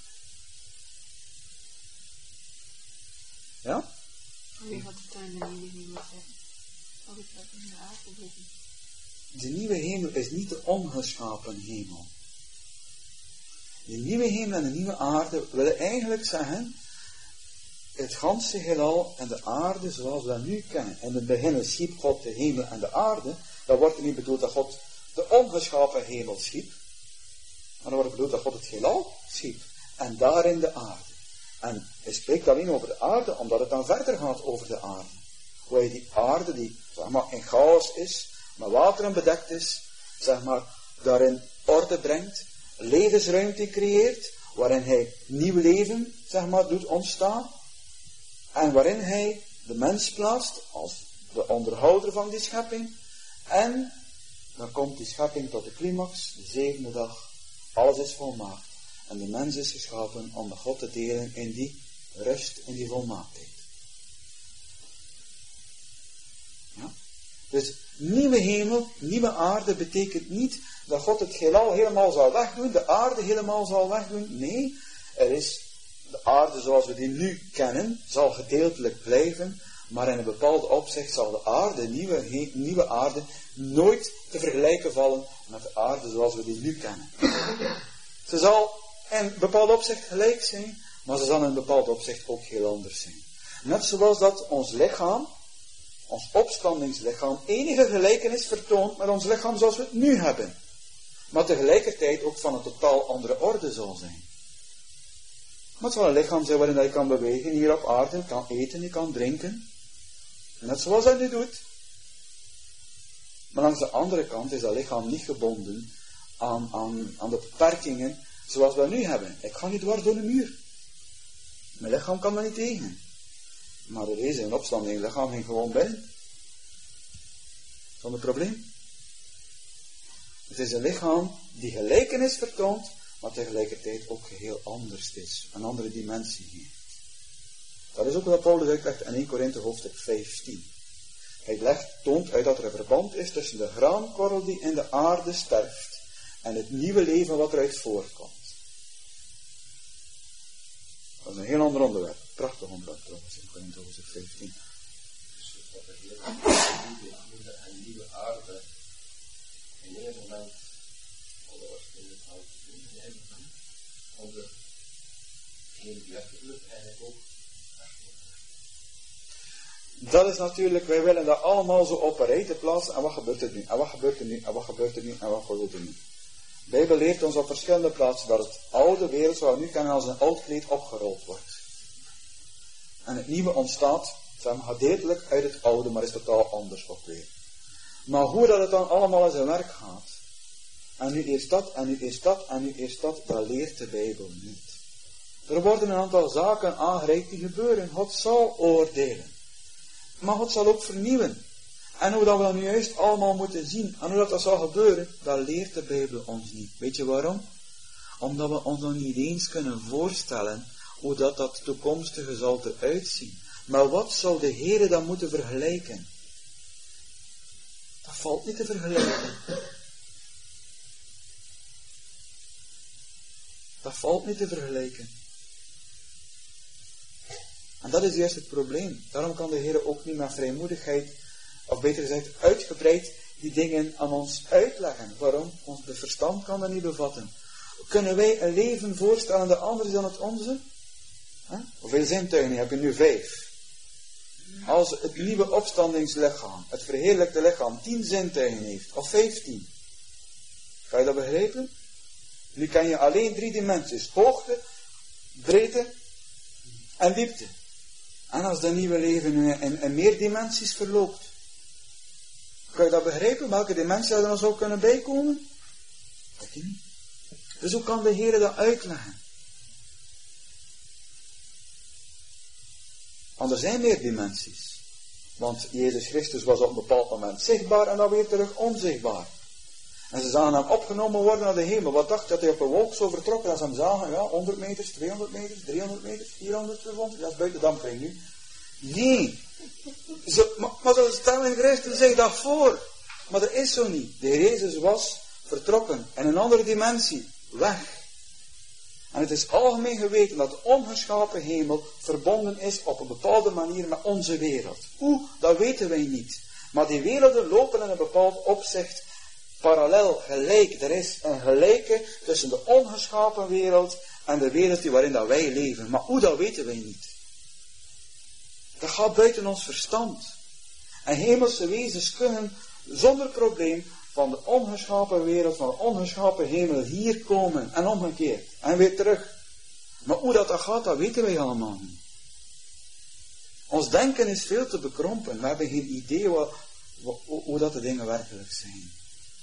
Ja? Wie gaat het dan in de nieuwe hemel zeggen? Of is dat in de aarde? De nieuwe hemel is niet de ongeschapen hemel. De nieuwe hemel en de nieuwe aarde willen eigenlijk zeggen, het ganse heelal en de aarde zoals we dat nu kennen. In het begin schiep God de hemel en de aarde. Dan wordt er niet bedoeld dat God de ongeschapen hemel schiep. Maar dan wordt bedoeld dat God het heelal schiep. En daarin de aarde. En hij spreekt alleen over de aarde, omdat het dan verder gaat over de aarde. Hoe hij die aarde, die zeg maar in chaos is, met wateren bedekt is, zeg maar, daarin orde brengt, levensruimte creëert, waarin hij nieuw leven, zeg maar, doet ontstaan, en waarin hij de mens plaatst als de onderhouder van die schepping, en dan komt die schepping tot de climax, de 7e dag, alles is volmaakt, en de mens is geschapen om met God te delen in die rust, in die volmaaktheid. Ja? Dus nieuwe hemel, nieuwe aarde betekent niet dat God het heelal helemaal zal wegdoen, de aarde helemaal zal wegdoen. Nee, er is de aarde zoals we die nu kennen, zal gedeeltelijk blijven, maar in een bepaald opzicht zal de aarde, nieuwe aarde, nooit te vergelijken vallen met de aarde zoals we die nu kennen. Ze zal in een bepaald opzicht gelijk zijn, maar ze zal in een bepaald opzicht ook heel anders zijn. Net zoals dat ons lichaam, ons opstandingslichaam, enige gelijkenis vertoont met ons lichaam zoals we het nu hebben. Maar tegelijkertijd ook van een totaal andere orde zal zijn. Maar het zal een lichaam zijn waarin je kan bewegen hier op aarde, je kan eten, je kan drinken. Net zoals hij nu doet. Maar langs de andere kant is dat lichaam niet gebonden aan de beperkingen zoals we nu hebben. Ik ga niet dwars door de muur. Mijn lichaam kan er niet tegen. Maar er is een opstanding, het lichaam ging gewoon binnen. Zonder probleem. Het is een lichaam die gelijkenis vertoont, maar tegelijkertijd ook heel anders is. Een andere dimensie heeft. Dat is ook wat Paulus uitlegt in 1 Korinthe hoofdstuk 15. Hij toont uit dat er een verband is tussen de graankorrel die in de aarde sterft en het nieuwe leven wat eruit voortkomt. Dat is een heel ander onderwerp. Prachtig onderwerp trouwens in Korinthe hoofdstuk 15. Dus dat er een nieuwe aarde in een moment, zoals in het hout in een moment, onder geen letterlijk eigenlijk ook. Dat is natuurlijk, wij willen dat allemaal zo op een rijtje plaatsen. En wat gebeurt er nu? En wat gebeurt er nu? En wat gebeurt er nu? En wat gebeurt er nu? De Bijbel leert ons op verschillende plaatsen dat het oude wereld, zoals we nu kennen, als een oud kleed opgerold wordt. En het nieuwe ontstaat, zeg maar, gedeeltelijk uit het oude, maar is totaal anders ook weer. Maar hoe dat het dan allemaal in zijn werk gaat, en nu eerst dat, en nu eerst dat, en nu eerst dat leert de Bijbel niet. Er worden een aantal zaken aangereikt die gebeuren. God zal oordelen. Maar God zal ook vernieuwen. En hoe dat we dat nu juist allemaal moeten zien, en hoe dat zal gebeuren, dat leert de Bijbel ons niet. Weet je waarom? Omdat we ons nog niet eens kunnen voorstellen hoe dat toekomstige zal eruit zien. Maar wat zou de Heere dan moeten vergelijken? Dat valt niet te vergelijken. Dat valt niet te vergelijken. En dat is juist het probleem. Daarom kan de Heer ook niet met vrijmoedigheid, of beter gezegd uitgebreid, die dingen aan ons uitleggen. Waarom? Ons verstand kan dat niet bevatten. Kunnen wij een leven voorstellen dat anders is dan het onze? Hoeveel zintuigen heb je nu? 5. Als het nieuwe opstandingslichaam, het verheerlijkte lichaam, 10 zintuigen heeft, of 15. Kan je dat begrijpen? Nu ken je alleen 3 dimensies. Hoogte, breedte en diepte. En als dat nieuwe leven in meer dimensies verloopt, kan je dat begrijpen? Welke dimensie er dan zou kunnen bijkomen? Dat weet je niet. Dus hoe kan de Heer dat uitleggen? Want er zijn meer dimensies. Want Jezus Christus was op een bepaald moment zichtbaar en dan weer terug onzichtbaar. En ze zagen hem opgenomen worden naar de hemel. Wat dacht je dat hij op een wolk zou vertrokken? Als ze hem zagen, ja, 100 meters, 200 meters, 300 meters, 400, 500. Dat is buiten dampkring nu. Nee. Maar zo staan in Christus zich dat voor. Maar dat is zo niet. De Heer Jezus was vertrokken. In een andere dimensie. Weg. En het is algemeen geweten dat de ongeschapen hemel verbonden is op een bepaalde manier met onze wereld. Hoe? Dat weten wij niet. Maar die werelden lopen in een bepaald opzicht parallel, gelijk. Er is een gelijke tussen de ongeschapen wereld en de wereld waarin dat wij leven. Maar hoe, dat weten wij niet. Dat gaat buiten ons verstand. En hemelse wezens kunnen zonder probleem van de ongeschapen wereld, van de ongeschapen hemel hier komen en omgekeerd. En weer terug. Maar hoe dat gaat, dat weten wij allemaal niet. Ons denken is veel te bekrompen. We hebben geen idee hoe dat de dingen werkelijk zijn.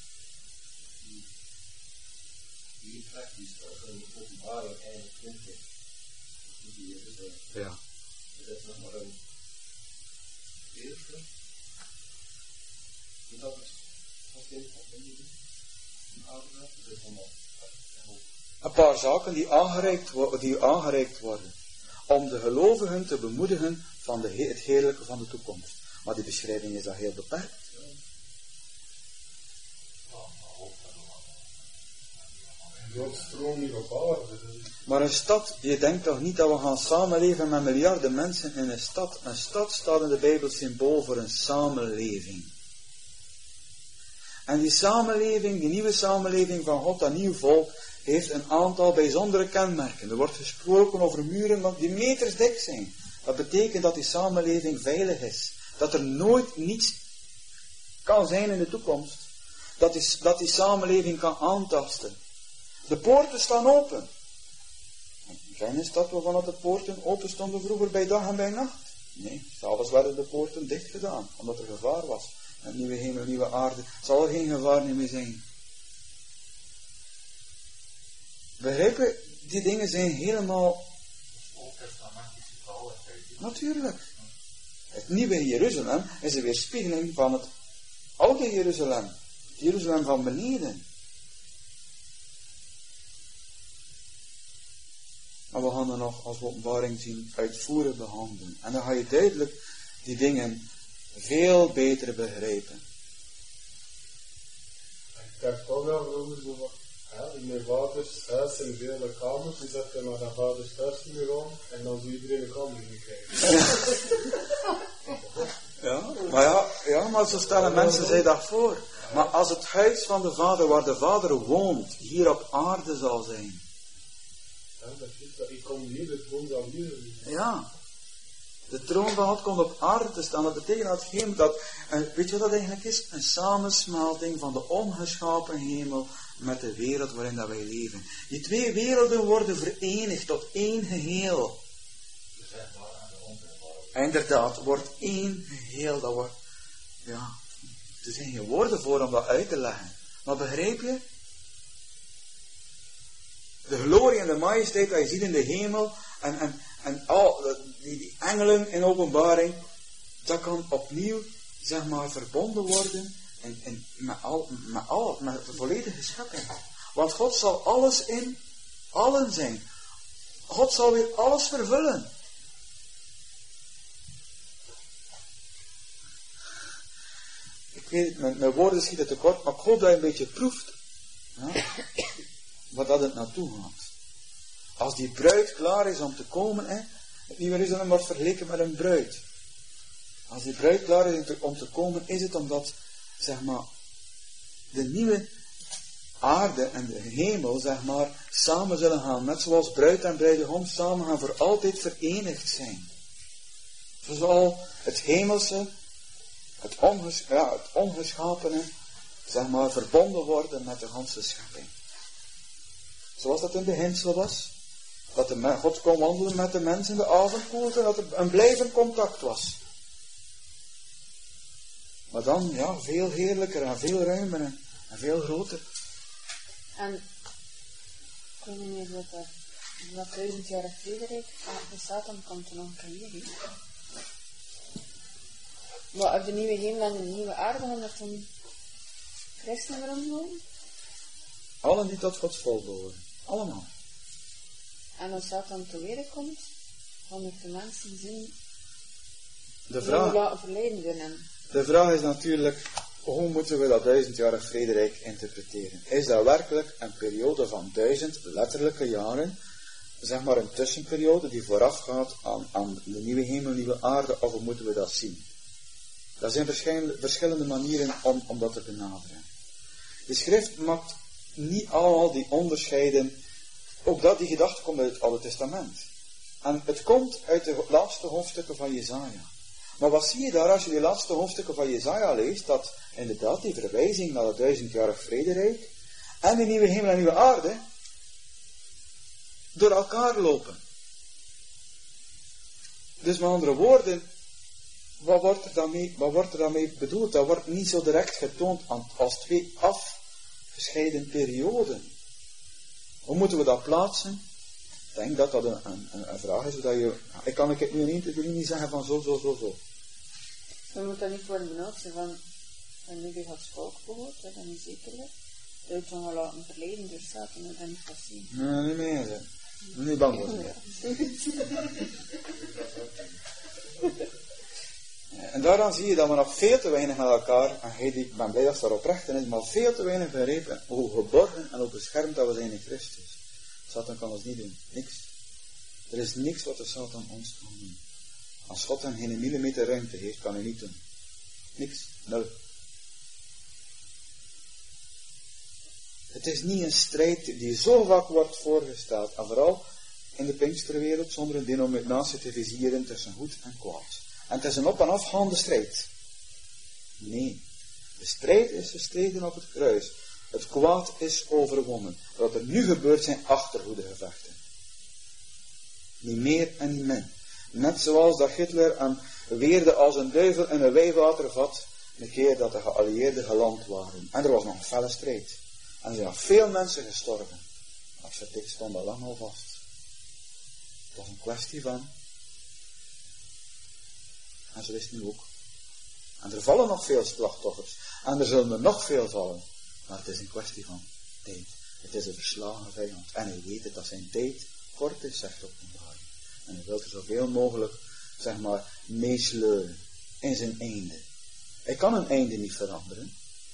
Die praktisch een openbaring 21. Ja. Dat is nog maar een eerste. Dat is een paar zaken die aangereikt worden. Om de gelovigen te bemoedigen van het heerlijke van de toekomst. Maar die beschrijving is dat heel beperkt. God stroomt niet op aarde. Maar een stad, je denkt toch niet dat we gaan samenleven met miljarden mensen in een stad. Een stad staat in de Bijbel symbool voor een samenleving. En die samenleving, die nieuwe samenleving van God, dat nieuw volk, heeft een aantal bijzondere kenmerken. Er wordt gesproken over muren die meters dik zijn. Dat betekent dat die samenleving veilig is. Dat er nooit niets kan zijn in de toekomst. Dat die samenleving kan aantasten. De poorten staan open. Zijn een stad waarvan de poorten open stonden vroeger bij dag en bij nacht? Nee, s'avonds werden de poorten dicht gedaan, omdat er gevaar was. Met nieuwe hemel, nieuwe aarde, zal er geen gevaar meer zijn. Begrijpen, die dingen zijn helemaal... Natuurlijk. Het nieuwe Jeruzalem is een weerspiegeling van het oude Jeruzalem. Het Jeruzalem van beneden. Maar we gaan er nog, als we openbaring zien, uitvoerig behandelen. En dan ga je duidelijk die dingen veel beter begrijpen. Ik heb toch wel vroeger zo in mijn vaders huis zijn vele kamers. Die zetten naar mijn vaders thuis nu aan en dan zou iedereen een kamer niet krijgen. Ja, maar zo stellen mensen zich dat voor. Maar als het huis van de Vader, waar de Vader woont, hier op aarde zal zijn. Ja, dat is dat. Ik kom hier, de troon zal hier zijn. Ja. De troon van God komt op aarde te staan. Dat betekent dat weet je wat dat eigenlijk is? Een samensmelting van de ongeschapen hemel met de wereld waarin dat wij leven. Die twee werelden worden verenigd tot één geheel. Inderdaad, wordt één geheel. Dat wordt, ja, er zijn geen woorden voor om dat uit te leggen. Maar begrijp je? De glorie en de majesteit dat je ziet in de hemel en al die engelen in openbaring, dat kan opnieuw, zeg maar, verbonden worden met de volledige schepping. Want God zal alles in allen zijn. God zal weer alles vervullen. Ik weet het, mijn woorden schieten tekort, maar ik hoop dat je een beetje proeft, ja, wat dat het naartoe gaat. Als die bruid klaar is om te komen, het nieuwe Jeruzalem wordt vergeleken met een bruid. Als die bruid klaar is om te komen, is het omdat, zeg maar, de nieuwe aarde en de hemel, zeg maar, samen zullen gaan. Net zoals bruid en bruidegom samen gaan voor altijd verenigd zijn. Zo zal het hemelse, het ongeschapene, zeg maar, verbonden worden met de ganse schepping. Zoals dat in de beginsel was. Dat God kon wandelen met de mensen in de avondkoelte, dat er een blijvend contact was. Maar dan, ja, veel heerlijker en veel ruimer en veel groter. En ik weet niet meer wat 1000 jaar Frederik, de Satan komt er nog creëren. Maar op de nieuwe hemel en de nieuwe aarde gaan er toen christenen rondlopen? Allen die tot Gods volk behoren. Allemaal. En als Satan te weren komt, gaan er de mensen zien De die we vraag, laten verleden winnen. de vraag is natuurlijk, hoe moeten we dat 1000-jarig vrederijk interpreteren? Is dat werkelijk een periode van 1000 letterlijke jaren, zeg maar een tussenperiode die voorafgaat aan de nieuwe hemel, nieuwe aarde, of hoe moeten we dat zien? Er zijn verschillende manieren om dat te benaderen. De schrift maakt niet allemaal die onderscheiden, ook dat die gedachte komt uit het Oude Testament. En het komt uit de laatste hoofdstukken van Jesaja. Maar wat zie je daar als je die laatste hoofdstukken van Jesaja leest, dat inderdaad die verwijzing naar het 1000-jarig vrederijk en die nieuwe hemel en nieuwe aarde door elkaar lopen. Dus met andere woorden, wat wordt er daarmee bedoeld? Dat wordt niet zo direct getoond als twee afgescheiden perioden. Hoe moeten we dat plaatsen? Ik denk dat dat een vraag is. Dat je, ik kan het nu in 1, 2, 3 niet zeggen van zo. We moeten niet worden benauwd van nu Gods volk behoort, dat is niet zekerlijk. Dat je wel laten verleden door Satan en dat niet gaat zien. Nee, niet meer. Niet bang worden. En daaraan zie je dat we nog veel te weinig met elkaar, en ik ben blij dat ze daar oprecht in is, maar veel te weinig begrepen hoe geborgen en hoe beschermd dat we zijn in Christus. Satan kan ons niet doen. Niks. Er is niks wat de Satan ons kan doen. Als God hem geen millimeter ruimte heeft, kan hij niet doen. Niks. Nul. Het is niet een strijd die zo vaak wordt voorgesteld, en vooral in de Pinksterwereld, zonder een denominatie te visieren tussen goed en kwaad. En het is een op- en afgaande strijd. Nee. De strijd is gestreden op het kruis. Het kwaad is overwonnen. Wat er nu gebeurt zijn achterhoedegevechten. Niet meer en niet min. Net zoals dat Hitler hem weerde als een duivel in een wijwatervat, een keer dat de geallieerden geland waren. En er was nog een felle strijd. En er zijn nog veel mensen gestorven. Maar zijn dik stond al lang al vast. Het was een kwestie van. En zo is het nu ook. En er vallen nog veel slachtoffers. En er zullen er nog veel vallen. Maar het is een kwestie van tijd. Het is een verslagen vijand. En hij weet het dat zijn tijd kort is, zegt Openbaring. En hij wil er zoveel mogelijk, zeg maar, meesleuren in zijn einde. Hij kan een einde niet veranderen.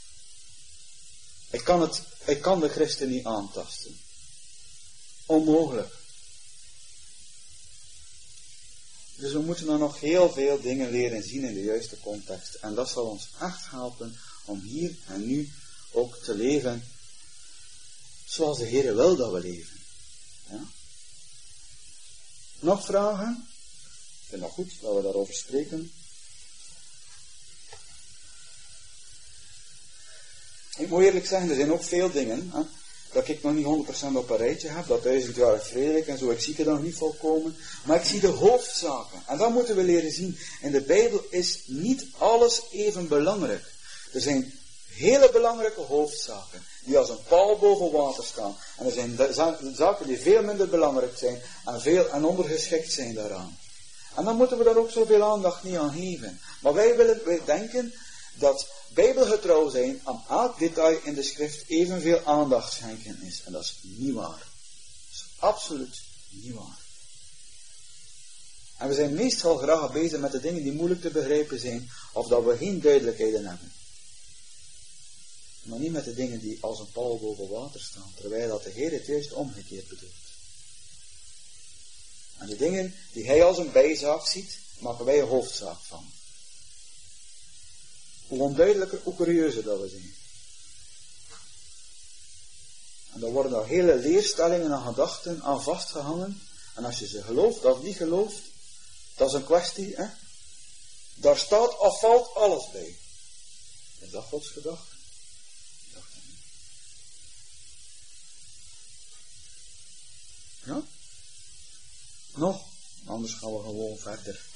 Hij kan de christen niet aantasten. Onmogelijk. Dus we moeten dan nog heel veel dingen leren zien in de juiste context. En dat zal ons echt helpen om hier en nu ook te leven zoals de Heer wil dat we leven. Ja? Nog vragen? Ik vind het goed dat we daarover spreken. Ik moet eerlijk zeggen, er zijn ook veel dingen dat ik nog niet 100% op een rijtje heb, dat 1000-jarig vrederijk en zo, ik zie het nog niet volkomen, maar ik zie de hoofdzaken. En dat moeten we leren zien. In de Bijbel is niet alles even belangrijk. Er zijn hele belangrijke hoofdzaken, die als een paal boven water staan. En er zijn zaken die veel minder belangrijk zijn, en ondergeschikt zijn daaraan. En dan moeten we daar ook zoveel aandacht niet aan geven. Maar wij denken dat bijbelgetrouw zijn aan elk detail in de schrift evenveel aandacht schenken is. En dat is niet waar. Dat is absoluut niet waar. En we zijn meestal graag bezig met de dingen die moeilijk te begrijpen zijn, of dat we geen duidelijkheden hebben. Maar niet met de dingen die als een paal boven water staan, terwijl dat de Heer het juist omgekeerd bedoelt. En de dingen die hij als een bijzaak ziet, maken wij een hoofdzaak van. Hoe onduidelijker, hoe curieuzer dat we zijn. En dan worden er hele leerstellingen en gedachten aan vastgehangen. En als je ze gelooft of niet gelooft, dat is een kwestie, hè? Daar staat of valt alles bij. Is dat Gods gedachte? Ik dacht dat niet. Ja? Nog? Anders gaan we gewoon verder.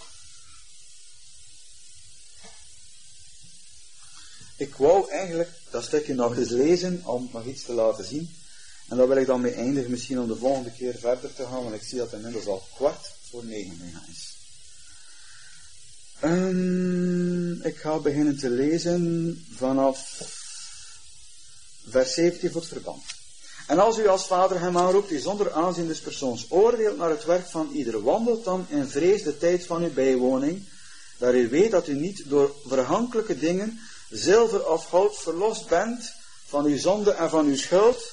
Ik wou eigenlijk dat stukje nog eens lezen om nog iets te laten zien. En daar wil ik dan mee eindigen, misschien om de volgende keer verder te gaan, want ik zie dat het inmiddels al 9:15 bijna is. Ik ga beginnen te lezen vanaf vers 17 voor het verband. En als u als vader hem aanroept, die zonder aanzien des persoons oordeelt naar het werk van ieder, wandelt dan in vrees de tijd van uw bijwoning, dat u weet dat u niet door vergankelijke dingen, zilver of goud, verlost bent van uw zonde en van uw schuld.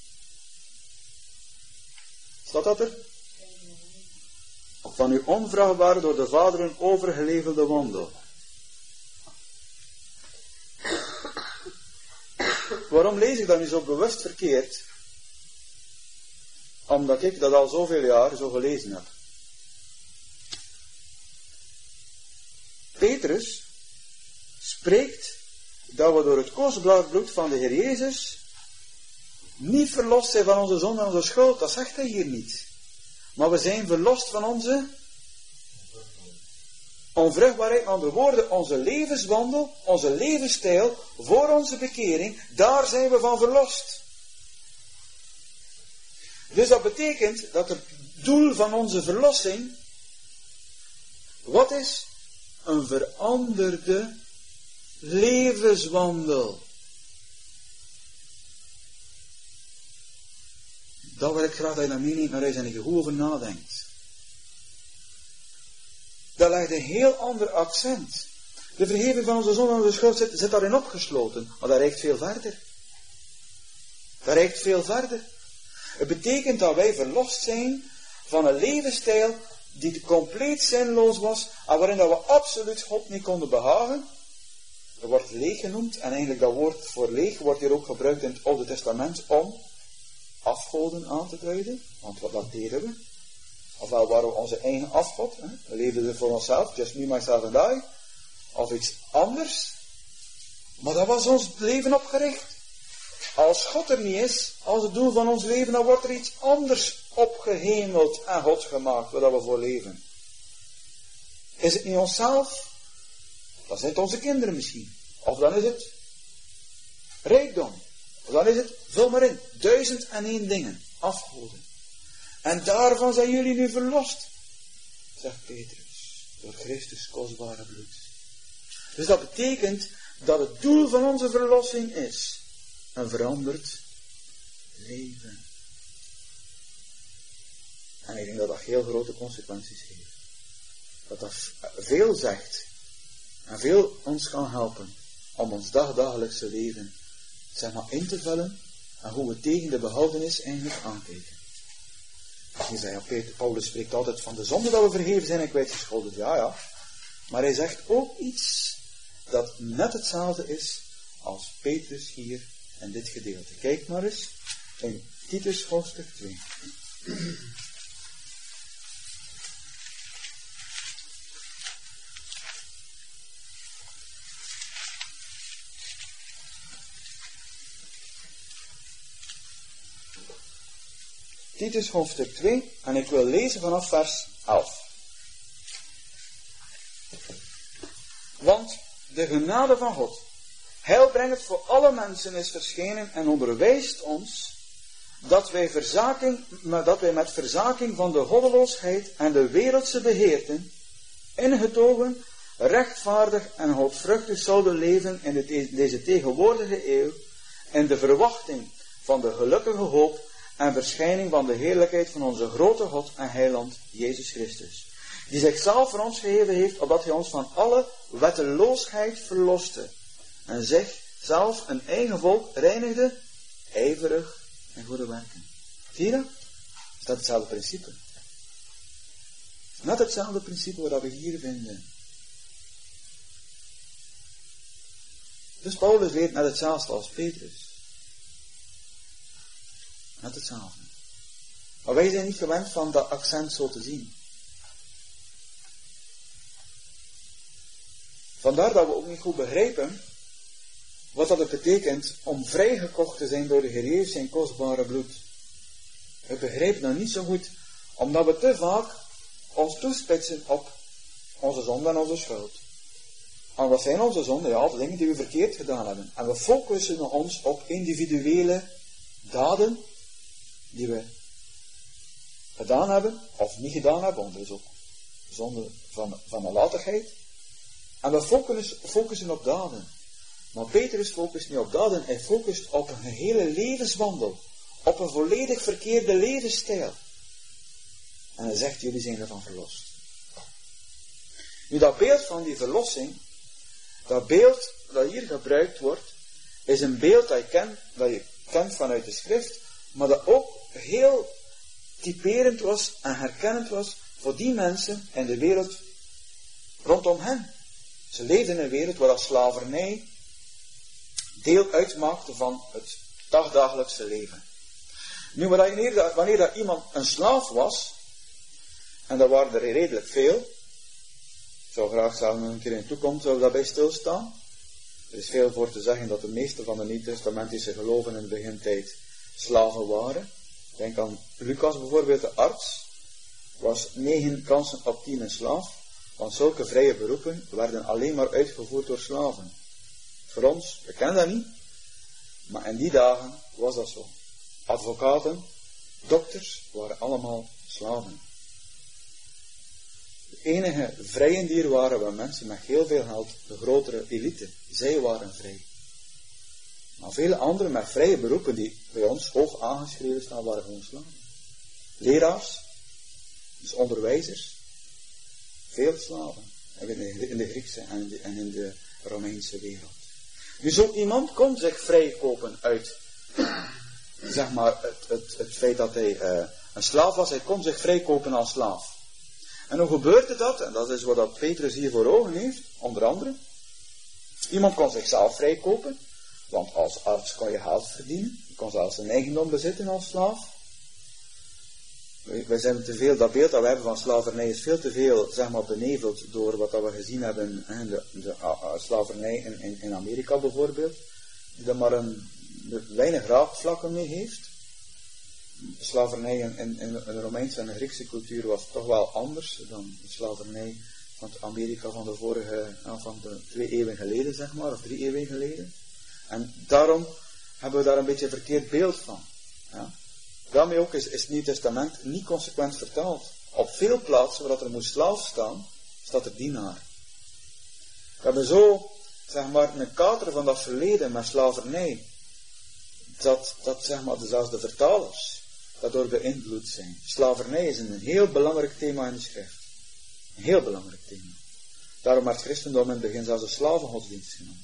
Staat dat er? Van uw onvruchtbare, door de vaderen overgeleverde wandel. Waarom lees ik dat nu zo bewust verkeerd? Omdat ik dat al zoveel jaar zo gelezen heb. Petrus spreekt dat we door het kostbaar bloed van de Heer Jezus niet verlost zijn van onze zonde en onze schuld. Dat zegt hij hier niet. Maar we zijn verlost van onze onvruchtbaarheid. Met andere woorden, onze levenswandel, onze levensstijl, voor onze bekering, daar zijn we van verlost. Dus dat betekent dat het doel van onze verlossing, wat is? Een veranderde levenswandel. Dat wil ik graag dat je dat meeneemt naar huis en je goed over nadenkt. Dat legt een heel ander accent. De vergeving van onze zonde en onze schuld zit daarin opgesloten. Maar dat reikt veel verder. Dat reikt veel verder. Het betekent dat wij verlost zijn van een levensstijl die compleet zinloos was en waarin dat we absoluut God niet konden behagen. Dat wordt leeg genoemd en eigenlijk dat woord voor leeg wordt hier ook gebruikt in het Oude Testament om afgoden aan te duiden. Want wat dat deden we? Ofwel waren we onze eigen afgod. We leefden voor onszelf, just me, myself and I. Of iets anders. Maar dat was ons leven opgericht. Als God er niet is, als het doel van ons leven, dan wordt er iets anders opgehemeld en God gemaakt, waar we voor leven. Is het niet onszelf? Dan zijn het onze kinderen misschien. Of dan is het rijkdom. Of dan is het, vul maar in, 1001 dingen, afgoden. En daarvan zijn jullie nu verlost, zegt Petrus, door Christus kostbare bloed. Dus dat betekent dat het doel van onze verlossing is een veranderd leven. En ik denk dat dat heel grote consequenties heeft. Dat dat veel zegt en veel ons kan helpen om ons dagdagelijkse leven, zeg maar, in te vullen en hoe we tegen de behoudenis eigenlijk aankijken. Je zei, ja, Paulus spreekt altijd van de zonde dat we vergeven zijn en kwijtgescholden. Ja. Maar hij zegt ook iets dat net hetzelfde is als Petrus hier in dit gedeelte. Kijk maar eens in Titus hoofdstuk 2. Titus hoofdstuk 2 en ik wil lezen vanaf vers 11. Want de genade van God, heilbrengend voor alle mensen, is verschenen en onderwijst ons dat wij met verzaking van de goddeloosheid en de wereldse beheerten ingetogen, rechtvaardig en godvruchtig zouden leven in deze tegenwoordige eeuw, in de verwachting van de gelukkige hoop en verschijning van de heerlijkheid van onze grote God en heiland Jezus Christus, die zichzelf voor ons gegeven heeft, opdat hij ons van alle wetteloosheid verloste en zichzelf een eigen volk reinigde, ijverig en goede werken. Zie je dat? Is dat hetzelfde principe? Net hetzelfde principe wat we hier vinden. Dus Paulus leert net hetzelfde als Petrus. Net hetzelfde. Maar wij zijn niet gewend van dat accent zo te zien. Vandaar dat we ook niet goed begrijpen wat dat het betekent om vrijgekocht te zijn door de Heer Jezus zijn kostbare bloed. We begrijpen dat niet zo goed, omdat we te vaak ons toespitsen op onze zonde en onze schuld. En wat zijn onze zonden? Ja, de dingen die we verkeerd gedaan hebben. En we focussen ons op individuele daden die we gedaan hebben of niet gedaan hebben, want er is ook zonde van nalatigheid. En we focussen op daden. Maar Petrus focust niet op daden, hij focust op een hele levenswandel. op een volledig verkeerde levensstijl. En hij zegt, jullie zijn ervan verlost. Nu, dat beeld van die verlossing, dat beeld dat hier gebruikt wordt, is een beeld dat je kent vanuit de schrift, maar dat ook heel typerend was en herkennend was voor die mensen in de wereld rondom hen. Ze leefden in een wereld waar slavernij deel uitmaakte van het dagdagelijkse leven. Nu, wanneer dat iemand een slaaf was, en dat waren er redelijk veel, ik zou graag zelf nog een keer in de toekomst daarbij stilstaan. Er is veel voor te zeggen dat de meeste van de niet-testamentische geloven in de begintijd slaven waren. Denk aan Lucas bijvoorbeeld, de arts, was 9 kansen op 10 een slaaf, want zulke vrije beroepen werden alleen maar uitgevoerd door slaven. Voor ons, we kennen dat niet, maar in die dagen was dat zo. Advocaten, dokters waren allemaal slaven. De enige vrije dier waren wel mensen met heel veel geld, de grotere elite. Zij waren vrij. Maar vele anderen met vrije beroepen die bij ons hoog aangeschreven staan, waren gewoon slaven. Leraars, dus onderwijzers, veel slaven. In de Griekse en in de Romeinse wereld. Nu, zo iemand kon zich vrijkopen uit, zeg maar, het feit dat hij een slaaf was. Hij kon zich vrijkopen als slaaf. En hoe gebeurde dat? En dat is wat Petrus hier voor ogen heeft, onder andere. Iemand kon zichzelf vrijkopen, want als arts kon je geld verdienen. Je kon zelfs een eigendom bezitten als slaaf. Wij zijn te veel, dat beeld dat we hebben van slavernij is veel te veel, zeg maar, beneveld door wat we gezien hebben, de slavernij in Amerika bijvoorbeeld, die er maar weinig raakvlakken mee heeft. De slavernij in de Romeinse en de Griekse cultuur was toch wel anders dan de slavernij van Amerika van de 2 eeuwen geleden, zeg maar, of 3 eeuwen geleden. En daarom hebben we daar een beetje een verkeerd beeld van. Ja. Daarmee ook is het Nieuw Testament niet consequent vertaald. Op veel plaatsen waar er moest slaaf staan, staat er dienaar. We hebben zo, zeg maar, een kater van dat verleden met slavernij, dat zeg maar, zelfs de vertalers daardoor beïnvloed zijn. Slavernij is een heel belangrijk thema in de schrift. Een heel belangrijk thema. Daarom werd christendom in het begin zelfs een slavengodsdienst genoemd.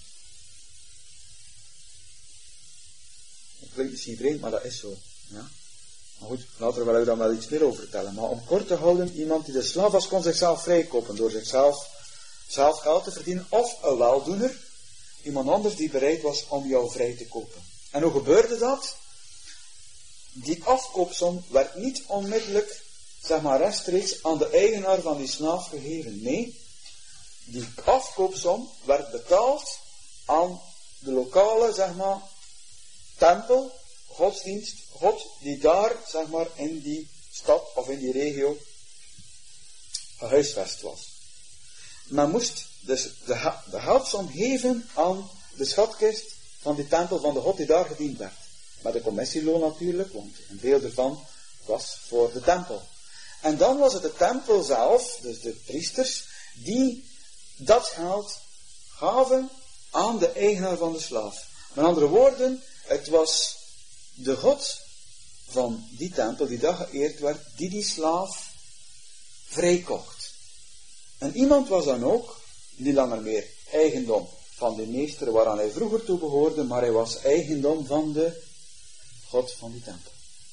Dat klinkt misschien vreemd, maar dat is zo. Ja? Maar goed, later wil ik daar wel iets meer over vertellen. Maar om kort te houden, iemand die de slaaf was, kon zichzelf vrijkopen door zichzelf zelf geld te verdienen. Of een weldoener, iemand anders die bereid was om jou vrij te kopen. En hoe gebeurde dat? Die afkoopsom werd niet onmiddellijk, zeg maar, rechtstreeks aan de eigenaar van die slaaf gegeven. Nee, die afkoopsom werd betaald aan de lokale, zeg maar, tempel, godsdienst, God die daar, zeg maar, in die stad of in die regio gehuisvest was. Men moest dus de geldsom geven aan de schatkist van die tempel van de God die daar gediend werd. Met een commissieloon natuurlijk, want een deel ervan was voor de tempel. En dan was het de tempel zelf, dus de priesters, die dat geld gaven aan de eigenaar van de slaaf. Met andere woorden, het was de God van die tempel die daar geëerd werd, die slaaf vrijkocht. En iemand was dan ook niet langer meer eigendom van de meester waaraan hij vroeger toe behoorde, maar hij was eigendom van de God van die tempel.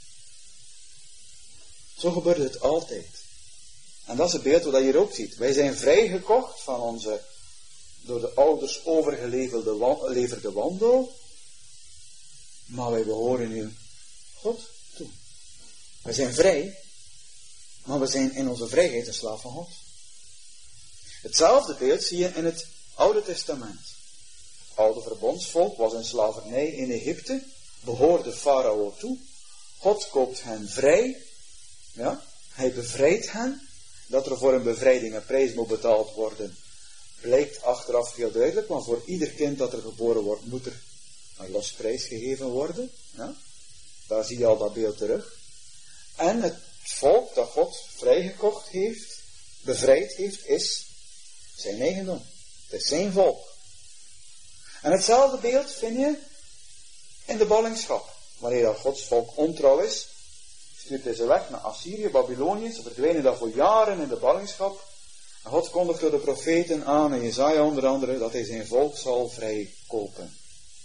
Zo gebeurde het altijd. En dat is het beeld wat je hier ook ziet. Wij zijn vrijgekocht van onze door de ouders overgeleverde wandel, maar wij behoren nu God toe. Wij zijn vrij, maar we zijn in onze vrijheid een slaaf van God. Hetzelfde beeld zie je in het Oude Testament. Het oude verbondsvolk was in slavernij in Egypte, behoorde Farao toe. God koopt hen vrij. Ja? Hij bevrijdt hen. Dat er voor een bevrijding een prijs moet betaald worden, blijkt achteraf heel duidelijk, want voor ieder kind dat er geboren wordt, moet er een losprijs gegeven worden. Ja? Daar zie je al dat beeld terug. En het volk dat God vrijgekocht heeft, bevrijd heeft, is zijn eigendom. Het is zijn volk. En hetzelfde beeld vind je in de ballingschap. wanneer dat Gods volk ontrouw is, stuurt hij ze weg naar Assyrië, Babylonië. Ze verdwijnen daar voor jaren in de ballingschap. En God kondigt door de profeten aan, en Jesaja onder andere, dat hij zijn volk zal vrijkopen.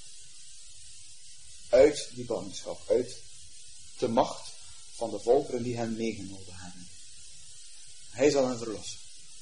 Uit die ballingschap, uit de macht van de volkeren die hem meegenomen hebben. Hij zal hen verlossen.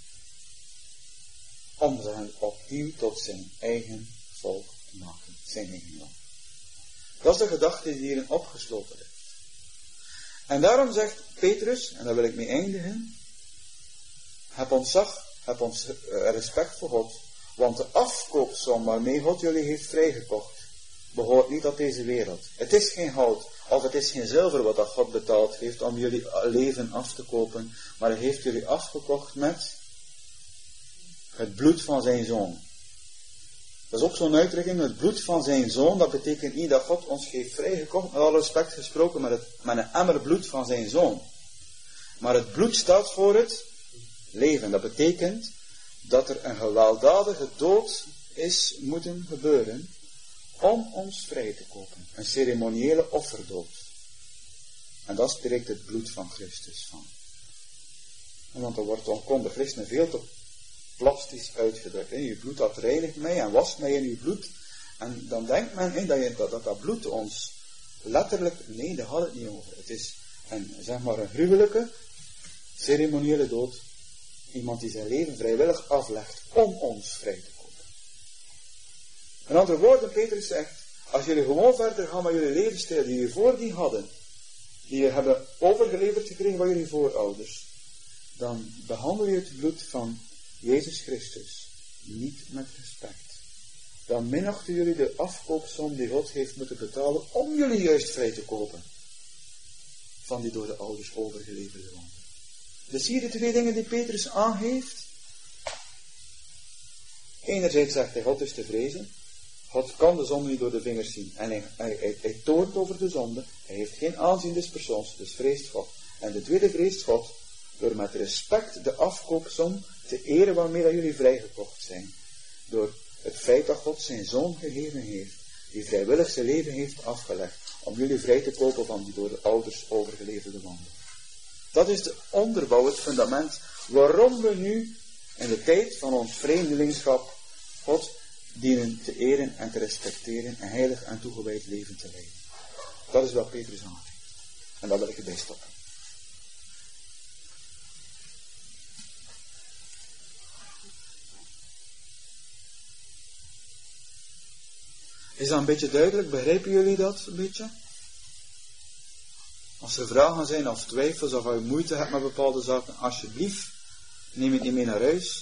Om ze hen opnieuw tot zijn eigen volk te maken. Zijn eigen land. Dat is de gedachte die hierin opgesloten ligt. En daarom zegt Petrus, en daar wil ik mee eindigen, heb ontzag, heb ons respect voor God, want de afkoopsom waarmee God jullie heeft vrijgekocht, behoort niet tot deze wereld. Het is geen goud, of het is geen zilver wat dat God betaald heeft om jullie leven af te kopen, maar hij heeft jullie afgekocht met het bloed van zijn zoon. Dat is ook zo'n uitdrukking, het bloed van zijn zoon, dat betekent niet dat God ons heeft vrijgekocht, met alle respect gesproken, met een emmer bloed van zijn zoon. Maar het bloed staat voor het leven. Dat betekent dat er een gewelddadige dood is moeten gebeuren om ons vrij te kopen. Een ceremoniële offerdood. En dat spreekt het bloed van Christus van. Want er wordt onder de christenen veel te plastisch uitgedrukt. Uw bloed dat reinigt mij en wast mij in uw bloed. En dan denkt men dat bloed ons letterlijk, nee, daar gaat het niet over. Het is een gruwelijke, ceremoniële dood. Iemand die zijn leven vrijwillig aflegt om ons vrij te kopen. In andere woorden, Petrus zegt, als jullie gewoon verder gaan met jullie levensstijl die jullie voordien hadden, die je hebben overgeleverd gekregen van jullie voorouders, dan behandel je het bloed van Jezus Christus niet met respect. Dan minachten jullie de afkoopsom die God heeft moeten betalen om jullie juist vrij te kopen van die door de ouders overgeleverde wanden. Dus zie je de twee dingen die Petrus aangeeft? Enerzijds zegt hij, God is te vrezen. God kan de zonde niet door de vingers zien. En hij toornt over de zonde. Hij heeft geen aanzien des persoons, dus vreest God. En de tweede vreest God door met respect de afkoopsom te eren waarmee dat jullie vrijgekocht zijn. Door het feit dat God zijn zoon gegeven heeft, die vrijwillig zijn leven heeft afgelegd, om jullie vrij te kopen van die door de ouders overgeleverde wanden. Dat is de onderbouw, het fundament, waarom we nu in de tijd van ons vreemdelingschap God dienen te eren en te respecteren en heilig en toegewijd leven te leiden. Dat is wat Petrus aangeeft. En daar wil ik erbij stoppen. Is dat een beetje duidelijk? Begrijpen jullie dat een beetje? Als er vragen zijn of twijfels of je moeite hebt met bepaalde zaken, alsjeblieft, neem het niet mee naar huis.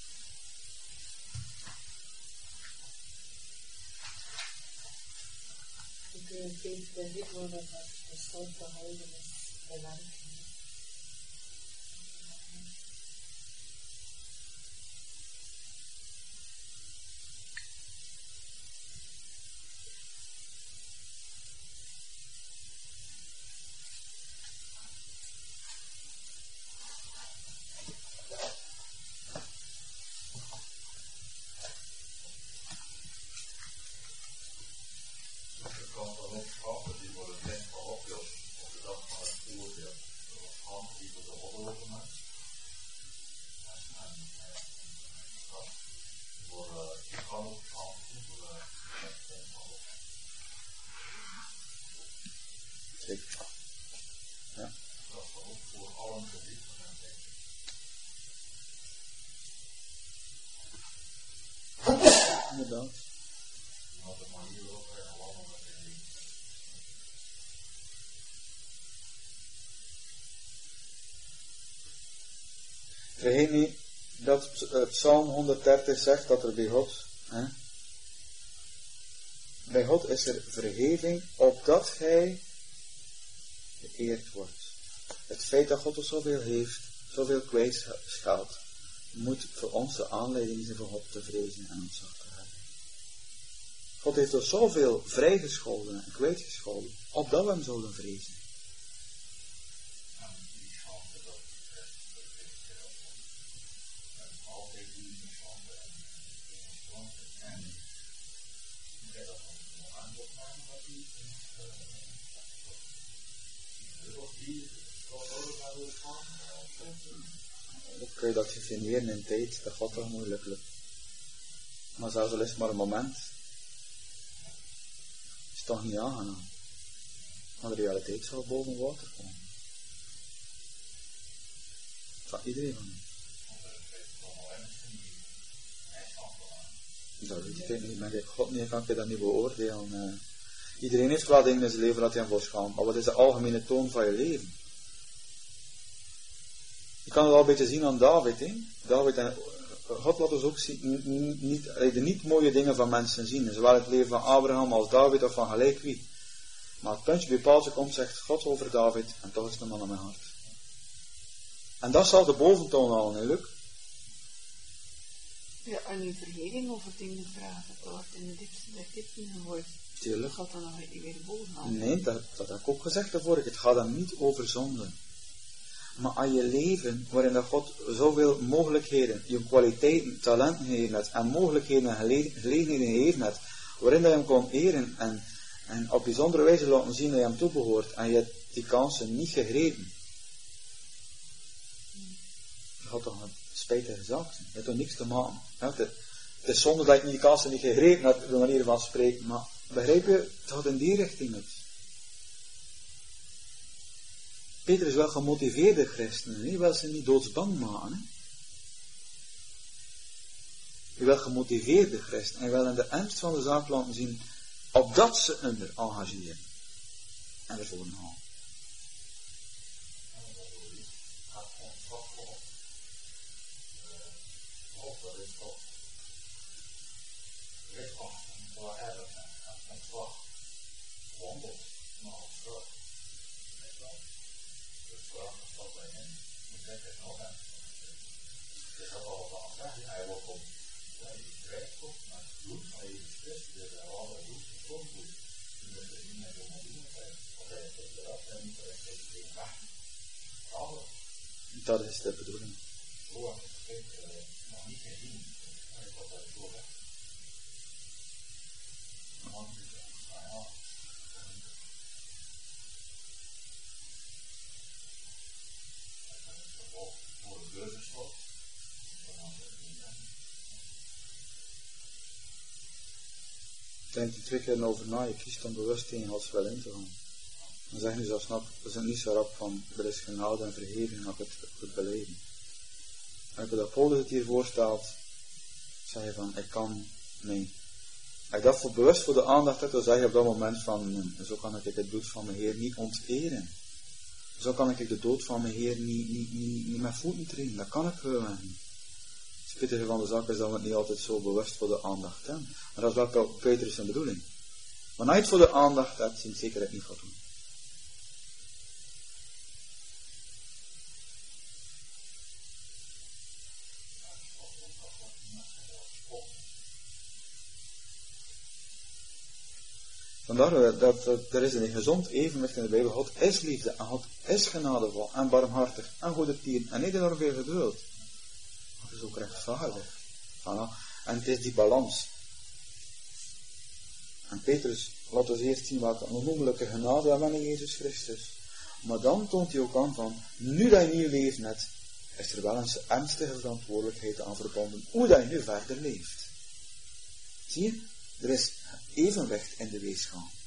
Ik denk dat dit wordt dat het soort behouden is belangrijk. Inderdaad. Vergeet niet dat Psalm 130 zegt dat er bij God is er vergeving opdat gij geëerd wordt. Het feit dat God er zoveel heeft, zoveel kwijtschaadt, moet voor ons de aanleiding zijn voor God te vrezen en ontzag te hebben. God heeft er zoveel vrijgescholden en kwijtgescholden, opdat we hem zouden vrezen. Dan kun je dat definiëren in tijd, dat gaat toch moeilijk lukken. Maar zelfs al is het maar een moment, is het toch niet aangenaam. Maar de realiteit zal boven water komen. Van iedereen van u. Dat weet ik niet, maar God niet, kan ik dat niet beoordelen. Iedereen heeft wel dingen in zijn leven dat hij hem voor schaamt, maar wat is de algemene toon van je leven? Je kan het al een beetje zien aan David. David en God laat ons ook de niet mooie dingen van mensen zien. Zowel het leven van Abraham als David of van gelijk wie. Maar het puntje bij paaltje komt, zegt God over David en toch is het een man aan mijn hart. En dat zal de boventoon halen, hè, Luc? Ja, en uw vergeving over dingen vragen, dat wordt in de diepste gegooid. Tuurlijk. Gaat dan nog weer boven halen? Nee, dat heb ik ook gezegd daarvoor. Het gaat dan niet over zonde. Maar aan je leven, waarin dat God zoveel mogelijkheden, je kwaliteiten, talenten gegeven hebt, en mogelijkheden en gelegenheden gegeven hebt, waarin dat je hem kon eren en op bijzondere wijze laten zien dat je hem toebehoort, en je hebt die kansen niet gegrepen. Dat gaat toch een spijtige zaak zijn. Je hebt toch niks te maken. Ja, het is zonde dat je die kansen niet gegrepen hebt, de manier van spreken, maar begrijp je, het gaat in die richting uit. Peter is wel gemotiveerde christenen, hij wil ze niet doodsbang maken. Hè? Hij wil gemotiveerde christenen, hij wil in de ernst van de zaak laten zien, opdat ze er engageren. En ervoor halen. Dat is de bedoeling. Denk er 2 keer over na, je kiest om bewust tegen Gods wil in te gaan. Dan zeg je zo snap, we zijn niet zo rap van, er is genade en vergeving, als ik het goed beleven. En als dat Paulus het hier voorstelt, zeg je van, ik kan, nee. Als je dat bewust voor de aandacht hebt, dan zeg je op dat moment van, zo kan ik het bloed van mijn Heer niet onteren. Zo kan ik de dood van mijn Heer niet met voeten treden. Dat kan ik gewoon niet. Het spittige van de zaak is dat we het niet altijd zo bewust voor de aandacht hebben. Maar dat is wel Petrus zijn bedoeling. Maar als je het voor de aandacht hebt, zien zeker dat het niet gaat doen. Vandaar dat er is een gezond evenwicht in de Bijbel. God is liefde en God is genadevol en barmhartig en goedertieren en niet enorm veel geduld. God is ook rechtvaardig. En het is die balans. En Petrus laat ons eerst zien welke onnoemelijke genade hebben in Jezus Christus. Maar dan toont hij ook aan van, nu dat je nieuw leven hebt, is er wel een ernstige verantwoordelijkheid aan verbonden. Hoe dat je nu verder leeft. Zie je? Er is evenwicht in de weegschaal.